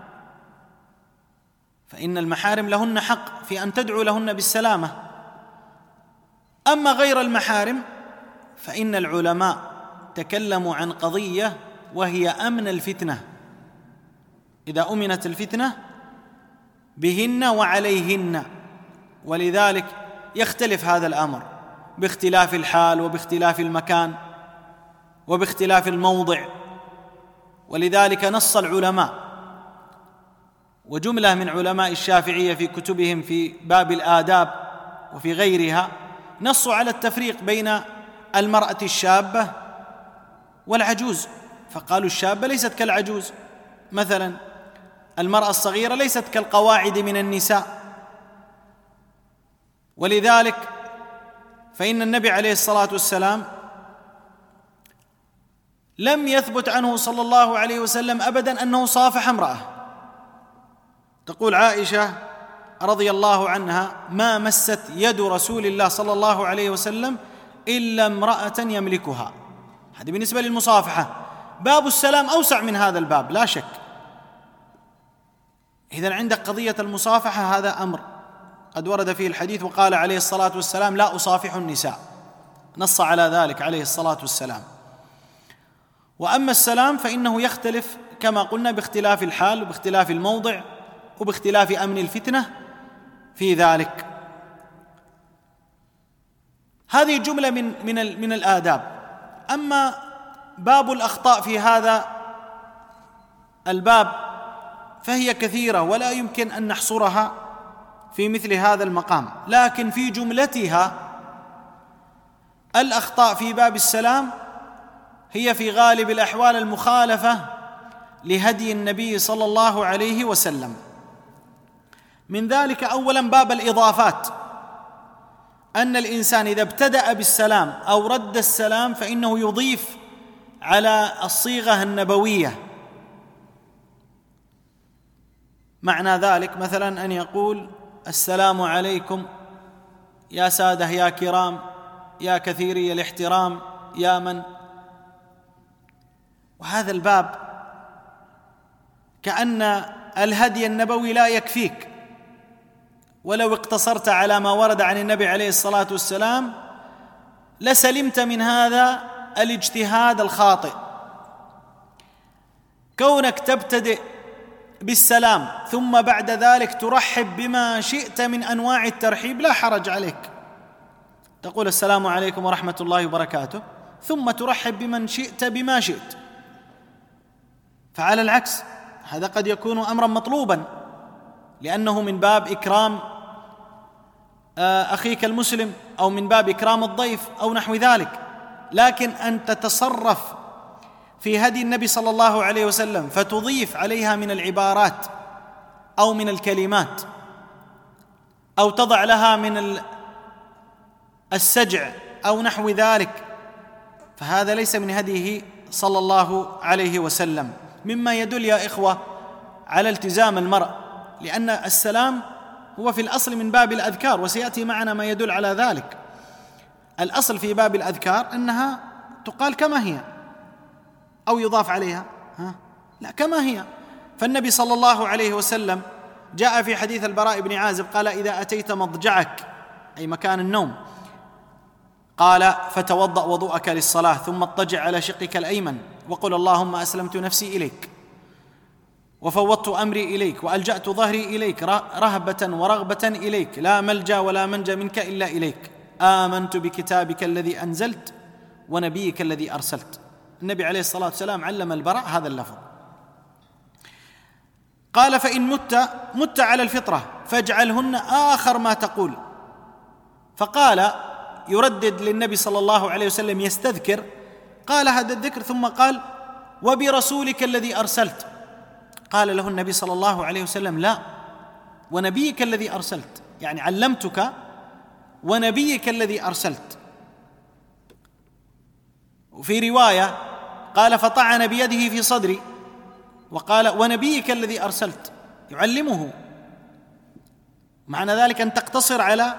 فإن المحارم لهن حق في أن تدعو لهن بالسلامة. أما غير المحارم فإن العلماء تكلموا عن قضية وهي أمن الفتنة، إذا أمنت الفتنة بهن وعليهن، ولذلك يختلف هذا الأمر باختلاف الحال وباختلاف المكان وباختلاف الموضع. ولذلك نص العلماء وجملة من علماء الشافعية في كتبهم في باب الآداب وفي غيرها نصوا على التفريق بين المرأة الشابة والعجوز، فقالوا الشابة ليست كالعجوز مثلا، المرأة الصغيرة ليست كالقواعد من النساء، ولذلك فإن النبي عليه الصلاة والسلام لم يثبت عنه صلى الله عليه وسلم أبدا أنه صافح امرأة. تقول عائشة رضي الله عنها: ما مست يد رسول الله صلى الله عليه وسلم إلا امرأة يملكها. هذه بالنسبة للمصافحة. باب السلام أوسع من هذا الباب لا شك. إذن عندك قضية المصافحة هذا أمر قد ورد فيه الحديث، وقال عليه الصلاة والسلام: لا أصافح النساء، نص على ذلك عليه الصلاة والسلام. وأما السلام فإنه يختلف كما قلنا باختلاف الحال وباختلاف الموضع وباختلاف أمن الفتنة في ذلك. هذه جملة من من من الآداب. أما باب الأخطاء في هذا الباب فهي كثيرة ولا يمكن أن نحصرها في مثل هذا المقام، لكن في جملتها الأخطاء في باب السلام هي في غالب الأحوال المخالفة لهدي النبي صلى الله عليه وسلم. من ذلك أولا باب الإضافات، أن الإنسان إذا ابتدأ بالسلام أو رد السلام فإنه يضيف على الصيغة النبوية. معنى ذلك مثلا أن يقول: السلام عليكم يا سادة يا كرام يا كثيري الاحترام يا من. وهذا الباب كأن الهدي النبوي لا يكفيك، ولو اقتصرت على ما ورد عن النبي عليه الصلاة والسلام لسلمت من هذا الاجتهاد الخاطئ. كونك تبتدئ بالسلام ثم بعد ذلك ترحب بما شئت من أنواع الترحيب لا حرج عليك، تقول: السلام عليكم ورحمة الله وبركاته، ثم ترحب بمن شئت بما شئت. فعلى العكس هذا قد يكون أمرا مطلوبا، لأنه من باب إكرام أخيك المسلم أو من باب إكرام الضيف أو نحو ذلك. لكن أن تتصرف في هدي النبي صلى الله عليه وسلم فتضيف عليها من العبارات أو من الكلمات أو تضع لها من السجع أو نحو ذلك، فهذا ليس من هديه صلى الله عليه وسلم، مما يدل يا إخوة على التزام المرء، لأن السلام هو في الأصل من باب الأذكار، وسيأتي معنا ما يدل على ذلك. الأصل في باب الأذكار أنها تقال كما هي أو يضاف عليها، ها؟ لا، كما هي. فالنبي صلى الله عليه وسلم جاء في حديث البراء بن عازب قال: إذا أتيت مضجعك أي مكان النوم قال: فتوضأ وضوءك للصلاة ثم اضطجع على شقك الأيمن وقل: اللهم أسلمت نفسي إليك وفوضت أمري إليك وألجأت ظهري إليك رهبة ورغبة إليك، لا ملجأ ولا منجا منك إلا إليك، آمنت بكتابك الذي أنزلت ونبيك الذي أرسلت. النبي عليه الصلاة والسلام علم البراء هذا اللفظ. قال: فإن مت مت على الفطرة فاجعلهن آخر ما تقول. فقال يردد للنبي صلى الله عليه وسلم يستذكر، قال هذا الذكر ثم قال: وبرسولك الذي أرسلت. قال له النبي صلى الله عليه وسلم: لا، ونبيك الذي أرسلت، يعني علمتك ونبيك الذي أرسلت. وفي رواية قال: فطعن بيده في صدري وقال: ونبيك الذي أرسلت، يعلمه. معنى ذلك أن تقتصر على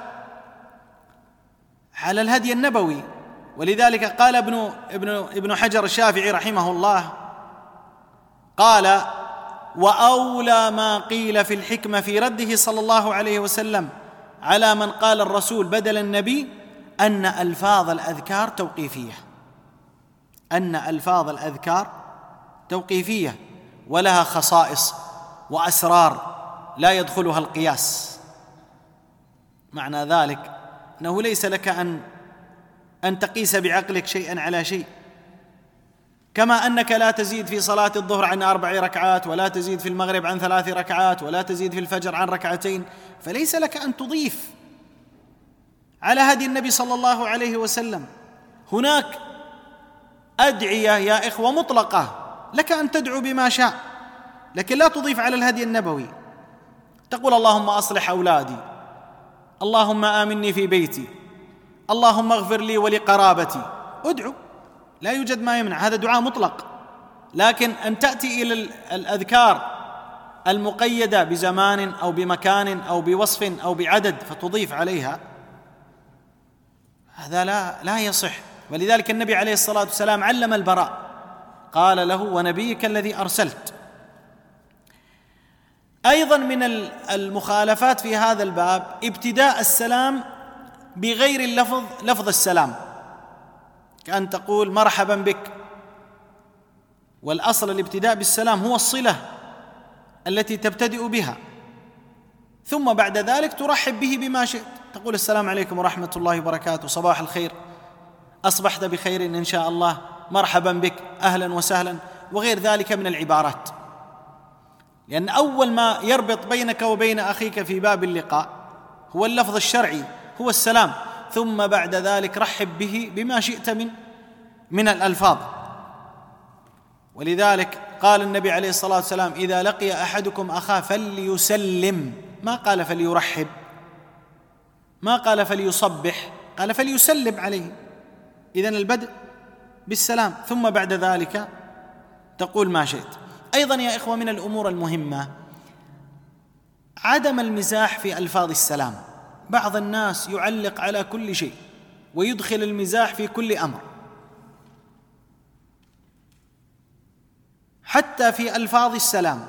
على الهدي النبوي. ولذلك قال ابن ابن ابن حجر الشافعي رحمه الله، قال: وأولى ما قيل في الحكمة في رده صلى الله عليه وسلم على من قال الرسول بدل النبي أن ألفاظ الأذكار توقيفية، أن ألفاظ الأذكار توقيفية ولها خصائص وأسرار لا يدخلها القياس. معنى ذلك أنه ليس لك أن أن تقيس بعقلك شيئا على شيء، كما أنك لا تزيد في صلاة الظهر عن أربع ركعات، ولا تزيد في المغرب عن ثلاث ركعات، ولا تزيد في الفجر عن ركعتين، فليس لك أن تضيف على هدي النبي صلى الله عليه وسلم. هناك أدعية يا إخوة مطلقة، لك أن تدعو بما شاء، لكن لا تضيف على الهدي النبوي، تقول اللهم أصلح أولادي، اللهم آمني في بيتي، اللهم اغفر لي ولقرابتي، ادعو، لا يوجد ما يمنع، هذا دعاء مطلق. لكن أن تأتي إلى الأذكار المقيدة بزمان أو بمكان أو بوصف أو بعدد فتضيف عليها، هذا لا لا يصح. ولذلك النبي عليه الصلاة والسلام علم البراء، قال له ونبيك الذي أرسلت. أيضا من المخالفات في هذا الباب ابتداء السلام بغير اللفظ لفظ السلام، كأن تقول مرحبا بك، والأصل الابتداء بالسلام هو الصلة التي تبتدئ بها، ثم بعد ذلك ترحب به بما شئت، تقول السلام عليكم ورحمة الله وبركاته، صباح الخير، أصبحت بخير إن شاء الله، مرحبا بك، أهلا وسهلا، وغير ذلك من العبارات. لأن أول ما يربط بينك وبين أخيك في باب اللقاء هو اللفظ الشرعي، هو السلام، ثم بعد ذلك رحب به بما شئت من من الألفاظ. ولذلك قال النبي عليه الصلاة والسلام إذا لقي أحدكم أخاه فليسلم، ما قال فليرحب، ما قال فليصبح، قال فليسلم عليه. إذن البدء بالسلام، ثم بعد ذلك تقول ما شئت. أيضا يا إخوة من الأمور المهمة عدم المزاح في ألفاظ السلام. بعض الناس يعلق على كل شيء ويدخل المزاح في كل أمر، حتى في ألفاظ السلام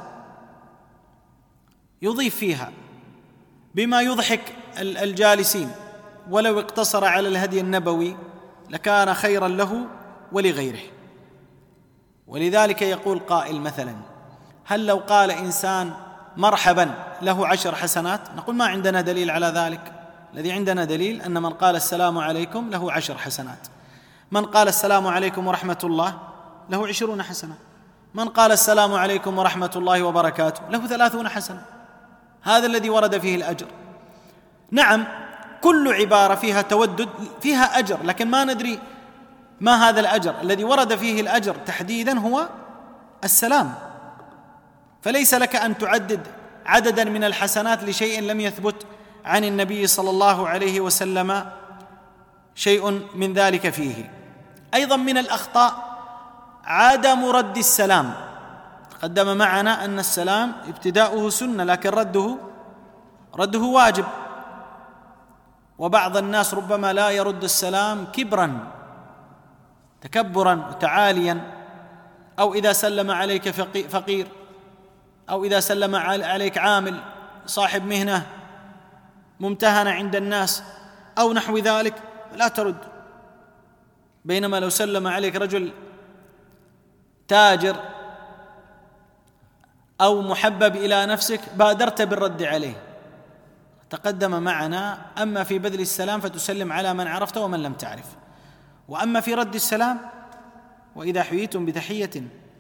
يضيف فيها بما يضحك الجالسين، ولو اقتصر على الهدي النبوي لكان خيرا له ولغيره. ولذلك يقول قائل مثلا هل لو قال إنسان مرحبا له عشر حسنات؟ نقول ما عندنا دليل على ذلك، الذي عندنا دليل أن من قال السلام عليكم له عشر حسنات، من قال السلام عليكم ورحمة الله له عشرون حسنة، من قال السلام عليكم ورحمة الله وبركاته له ثلاثون حسنة، هذا الذي ورد فيه الأجر. نعم كل عبارة فيها تودد فيها أجر، لكن ما ندري ما هذا الأجر الذي ورد فيه الأجر تحديدا هو السلام، فليس لك أن تعدد عددا من الحسنات لشيء لم يثبت عن النبي صلى الله عليه وسلم شيء من ذلك فيه. أيضا من الأخطاء عدم رد السلام. تقدم معنا أن السلام ابتداؤه سنة لكن رده رده واجب، وبعض الناس ربما لا يرد السلام كبرا تكبرا وتعاليا، أو إذا سلم عليك فقير، أو إذا سلم عليك عامل صاحب مهنة ممتهنة عند الناس أو نحو ذلك لا ترد، بينما لو سلم عليك رجل تاجر أو محبب إلى نفسك بادرت بالرد عليه. تقدم معنا أما في بذل السلام فتسلم على من عرفت ومن لم تعرف، وأما في رد السلام وإذا حييتم بتحية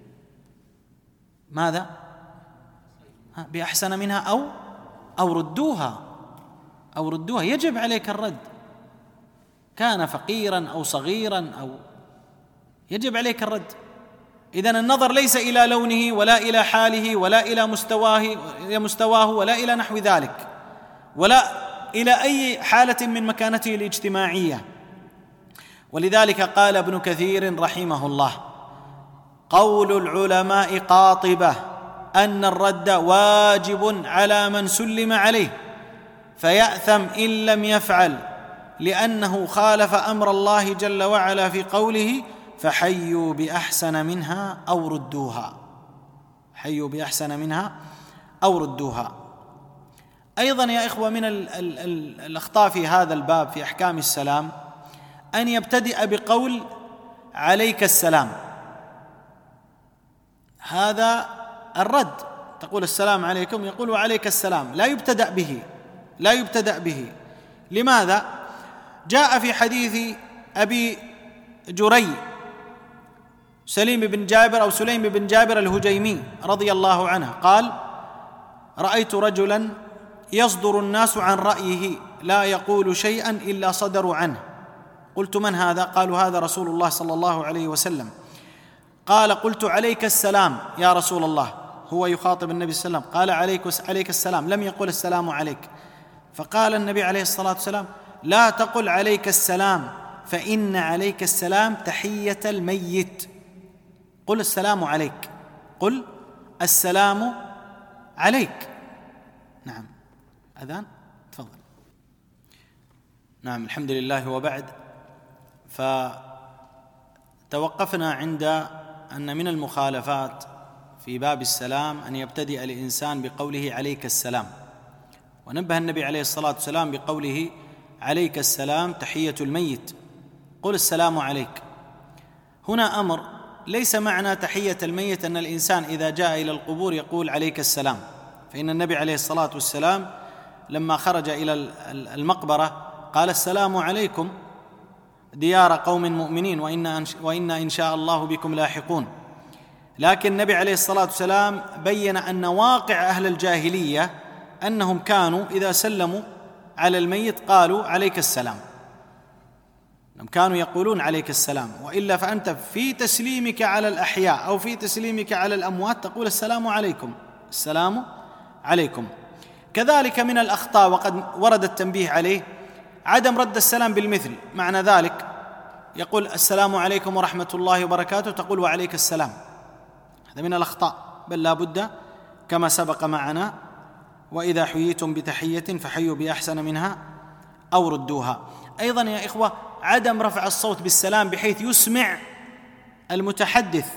ماذا؟ بأحسن منها أو أو ردوها أو ردوها يجب عليك الرد، كان فقيرا أو صغيرا أو يجب عليك الرد. إذن النظر ليس إلى لونه ولا إلى حاله ولا إلى مستواه مستواه ولا إلى نحو ذلك ولا إلى أي حالة من مكانته الاجتماعية. ولذلك قال ابن كثير رحمه الله قول العلماء قاطبة أن الرد واجب على من سلم عليه فيأثم إن لم يفعل، لأنه خالف أمر الله جل وعلا في قوله فحيوا بأحسن منها أو ردوها، حيوا بأحسن منها أو ردوها. أيضا يا إخوة من ال ال ال الأخطاء في هذا الباب في أحكام السلام أن يبتدئ بقول عليك السلام، هذا الرد، تقول السلام عليكم يقول وعليك السلام، لا يبتدأ به لا يبتدأ به. لماذا؟ جاء في حديث أبي جري سليم بن جابر أو سليم بن جابر الهجيمي رضي الله عنه قال رأيت رجلا يصدر الناس عن رأيه لا يقول شيئا إلا صدروا عنه، قلت من هذا؟ قالوا هذا رسول الله صلى الله عليه وسلم. قال قلت عليك السلام يا رسول الله، هو يخاطب النبي صلى الله عليه وسلم، قال عليك عليك السلام، لم يقل السلام عليك. فقال النبي عليه الصلاة والسلام: لا تقل عليك السلام، فإن عليك السلام تحية الميت. قل السلام عليك، قل السلام عليك. نعم. أذان؟ تفضل. نعم، الحمد لله. وبعد، فتوقفنا عند أن من المخالفات في باب السلام أن يبتدئ الإنسان بقوله عليك السلام، ونبه النبي عليه الصلاة والسلام بقوله عليك السلام تحية الميت، قل السلام عليك. هنا أمر ليس معنى تحية الميت أن الإنسان إذا جاء إلى القبور يقول عليك السلام، فإن النبي عليه الصلاة والسلام لما خرج إلى المقبرة قال السلام عليكم ديار قوم مؤمنين وإنا إن شاء الله بكم لاحقون. لكن النبي عليه الصلاة والسلام بين أن واقع أهل الجاهلية أنهم كانوا إذا سلموا على الميت قالوا عليك السلام، أنهم كانوا يقولون عليك السلام، وإلا فأنت في تسليمك على الأحياء أو في تسليمك على الأموات تقول السلام عليكم، السلام عليكم. كذلك من الأخطاء وقد ورد التنبيه عليه عدم رد السلام بالمثل، معنى ذلك يقول السلام عليكم ورحمة الله وبركاته تقول وعليك السلام، هذا من الأخطاء، بل لا بد كما سبق معنا وإذا حييتم بتحية فحيوا بأحسن منها أو ردوها. أيضا يا إخوة عدم رفع الصوت بالسلام بحيث يسمع المتحدث،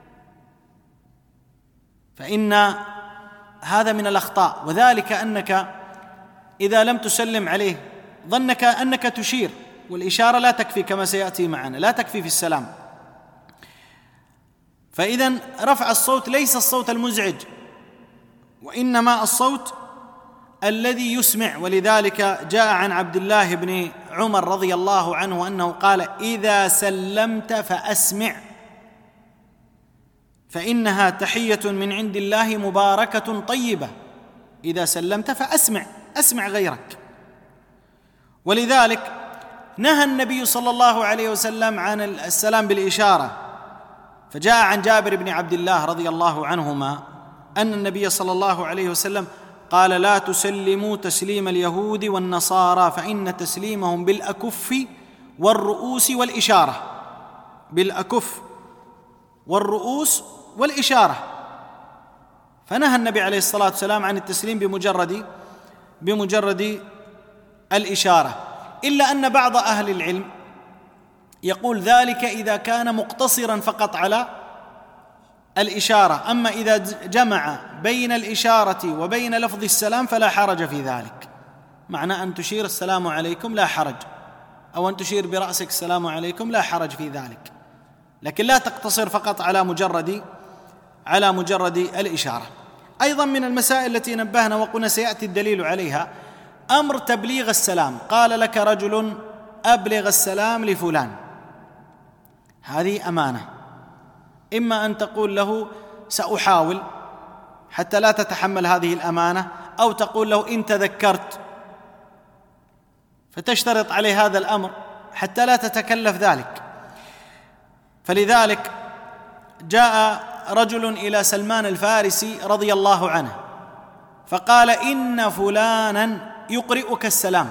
فإن هذا من الأخطاء، وذلك أنك إذا لم تسلم عليه ظنك أنك تشير، والإشارة لا تكفي كما سيأتي معنا، لا تكفي في السلام. فإذا رفع الصوت ليس الصوت المزعج، وإنما الصوت الذي يسمع. ولذلك جاء عن عبد الله بن عمر رضي الله عنه أنه قال إذا سلمت فأسمع، فإنها تحية من عند الله مباركة طيبة. إذا سلمت فأسمع، أسمع غيرك. ولذلك نهى النبي صلى الله عليه وسلم عن السلام بالإشارة، فجاء عن جابر بن عبد الله رضي الله عنهما أن النبي صلى الله عليه وسلم قال لا تسلموا تسليم اليهود والنصارى فإن تسليمهم بالأكف والرؤوس والإشارة، بالأكف والرؤوس والإشارة. فنهى النبي عليه الصلاة والسلام عن التسليم بمجرد بمجرد الإشارة، إلا أن بعض أهل العلم يقول ذلك إذا كان مقتصرا فقط على الإشارة، أما إذا جمع بين الإشارة وبين لفظ السلام فلا حرج في ذلك. معنى أن تشير السلام عليكم لا حرج، أو أن تشير برأسك السلام عليكم لا حرج في ذلك، لكن لا تقتصر فقط على مجرد على مجرد الإشارة. أيضا من المسائل التي نبهنا وقلنا سيأتي الدليل عليها أمر تبليغ السلام. قال لك رجل أبلغ السلام لفلان، هذه أمانة، إما أن تقول له سأحاول حتى لا تتحمل هذه الأمانة، أو تقول له إن تذكرت، فتشترط عليه هذا الأمر حتى لا تتكلف ذلك. فلذلك جاء رجل إلى سلمان الفارسي رضي الله عنه فقال إن فلانا يقرئك السلام.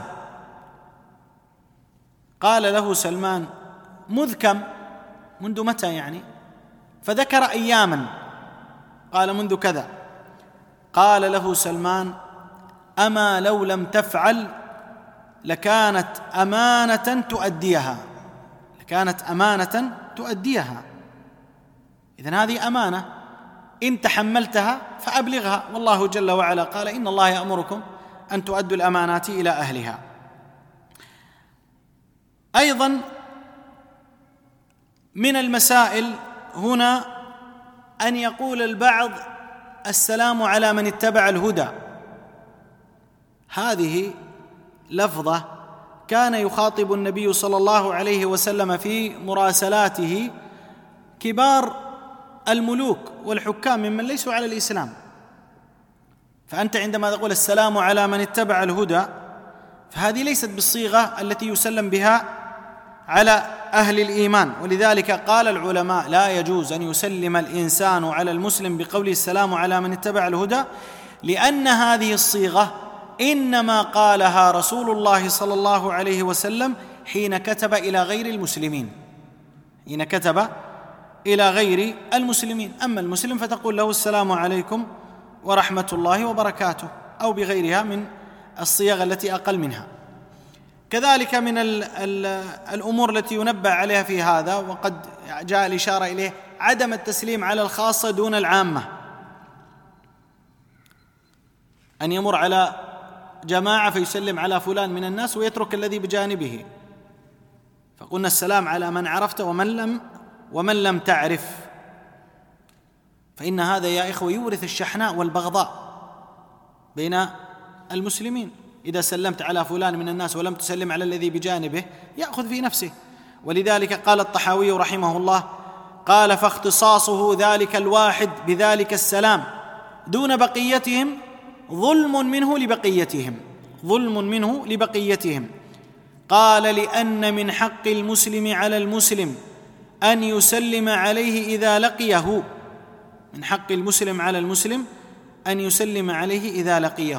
قال له سلمان مذ كم؟ منذ متى يعني؟ فذكر أياما، قال منذ كذا. قال له سلمان أما لو لم تفعل لكانت أمانة تؤديها، لكانت أمانة تؤديها. إذن هذه أمانة، إن تحملتها فأبلغها، والله جل وعلا قال إن الله يأمركم أن تؤدوا الأمانات إلى أهلها. أيضا من المسائل هنا أن يقول البعض السلام على من اتبع الهدى، هذه لفظة كان يخاطب النبي صلى الله عليه وسلم في مراسلاته كبار الملوك والحكام ممن ليسوا على الإسلام. فأنت عندما تقول السلام على من اتبع الهدى فهذه ليست بالصيغة التي يسلم بها على أهل الإيمان. ولذلك قال العلماء: لا يجوز أن يسلم الإنسان على المسلم بقوله السلام على من اتبع الهدى، لأن هذه الصيغة إنما قالها رسول الله صلى الله عليه وسلم حين كتب إلى غير المسلمين، حين كتب إلى غير المسلمين. أما المسلم فتقول له السلام عليكم ورحمة الله وبركاته، أو بغيرها من الصيغ التي أقل منها. كذلك من ال ال الأمور التي ينبه عليها في هذا، وقد جاء الإشارة إليه، عدم التسليم على الخاصة دون العامة، أن يمر على جماعة فيسلم على فلان من الناس ويترك الذي بجانبه، فقلنا السلام على من عرفت ومن لم ومن لم تعرف، فإن هذا يا إخوة يورث الشحناء والبغضاء بين المسلمين. إذا سلمت على فلان من الناس ولم تسلم على الذي بجانبه يأخذ في نفسه. ولذلك قال الطحاوي رحمه الله، قال: فاختصاصه ذلك الواحد بذلك السلام دون بقيتهم ظلم منه لبقيتهم ظلم منه لبقيتهم قال: لأن من حق المسلم على المسلم أن يسلم عليه إذا لقيه من حق المسلم على المسلم أن يسلم عليه إذا لقيه.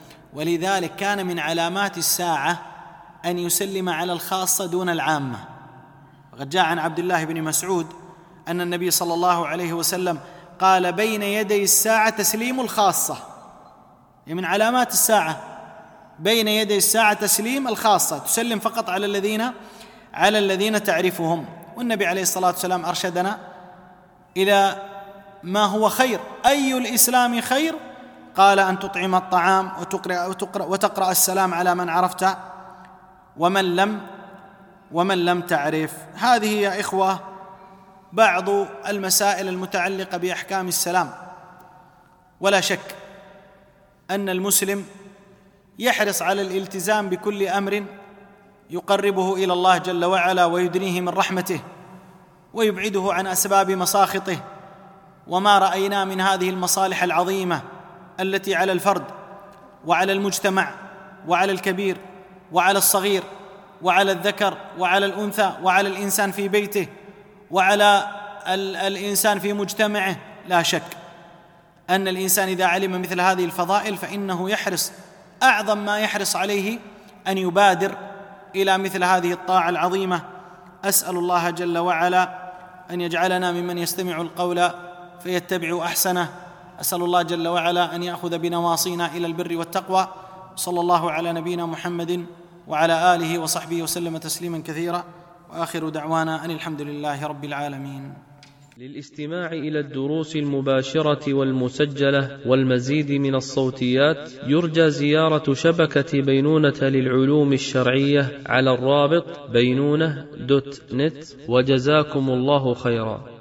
ولذلك كان من علامات الساعة أن يسلم على الخاصة دون العامة. وقد جاء عن عبد الله بن مسعود أن النبي صلى الله عليه وسلم قال: بين يدي الساعة تسليم الخاصة، يعني من علامات الساعة بين يدي الساعة تسليم الخاصة، تسلم فقط على الذين على الذين تعرفهم. والنبي عليه الصلاة والسلام أرشدنا إلى ما هو خير. أي الإسلام خير؟ قال: أن تطعم الطعام وتقرأ, وتقرأ, وتقرأ السلام على من عرفت ومن لم ومن لم تعرف. هذه يا إخوة بعض المسائل المتعلقة بأحكام السلام. ولا شك أن المسلم يحرص على الالتزام بكل أمر يقربه إلى الله جل وعلا ويدنيه من رحمته ويبعده عن أسباب مساخطه. وما رأينا من هذه المصالح العظيمة التي على الفرد وعلى المجتمع وعلى الكبير وعلى الصغير وعلى الذكر وعلى الأنثى وعلى الإنسان في بيته وعلى الإنسان في مجتمعه، لا شك أن الإنسان إذا علم مثل هذه الفضائل فإنه يحرص أعظم ما يحرص عليه أن يبادر إلى مثل هذه الطاعة العظيمة. أسأل الله جل وعلا أن يجعلنا ممن يستمع القول فيتبع أحسنه. أسأل الله جل وعلا أن يأخذ بنواصينا إلى البر والتقوى. صلى الله على نبينا محمد وعلى آله وصحبه وسلم تسليما كثيرا، وآخر دعوانا أن الحمد لله رب العالمين. للاستماع إلى الدروس المباشرة والمسجلة والمزيد من الصوتيات يرجى زيارة شبكة بينونة للعلوم الشرعية على الرابط بينونة دوت نت. وجزاكم الله خيرا.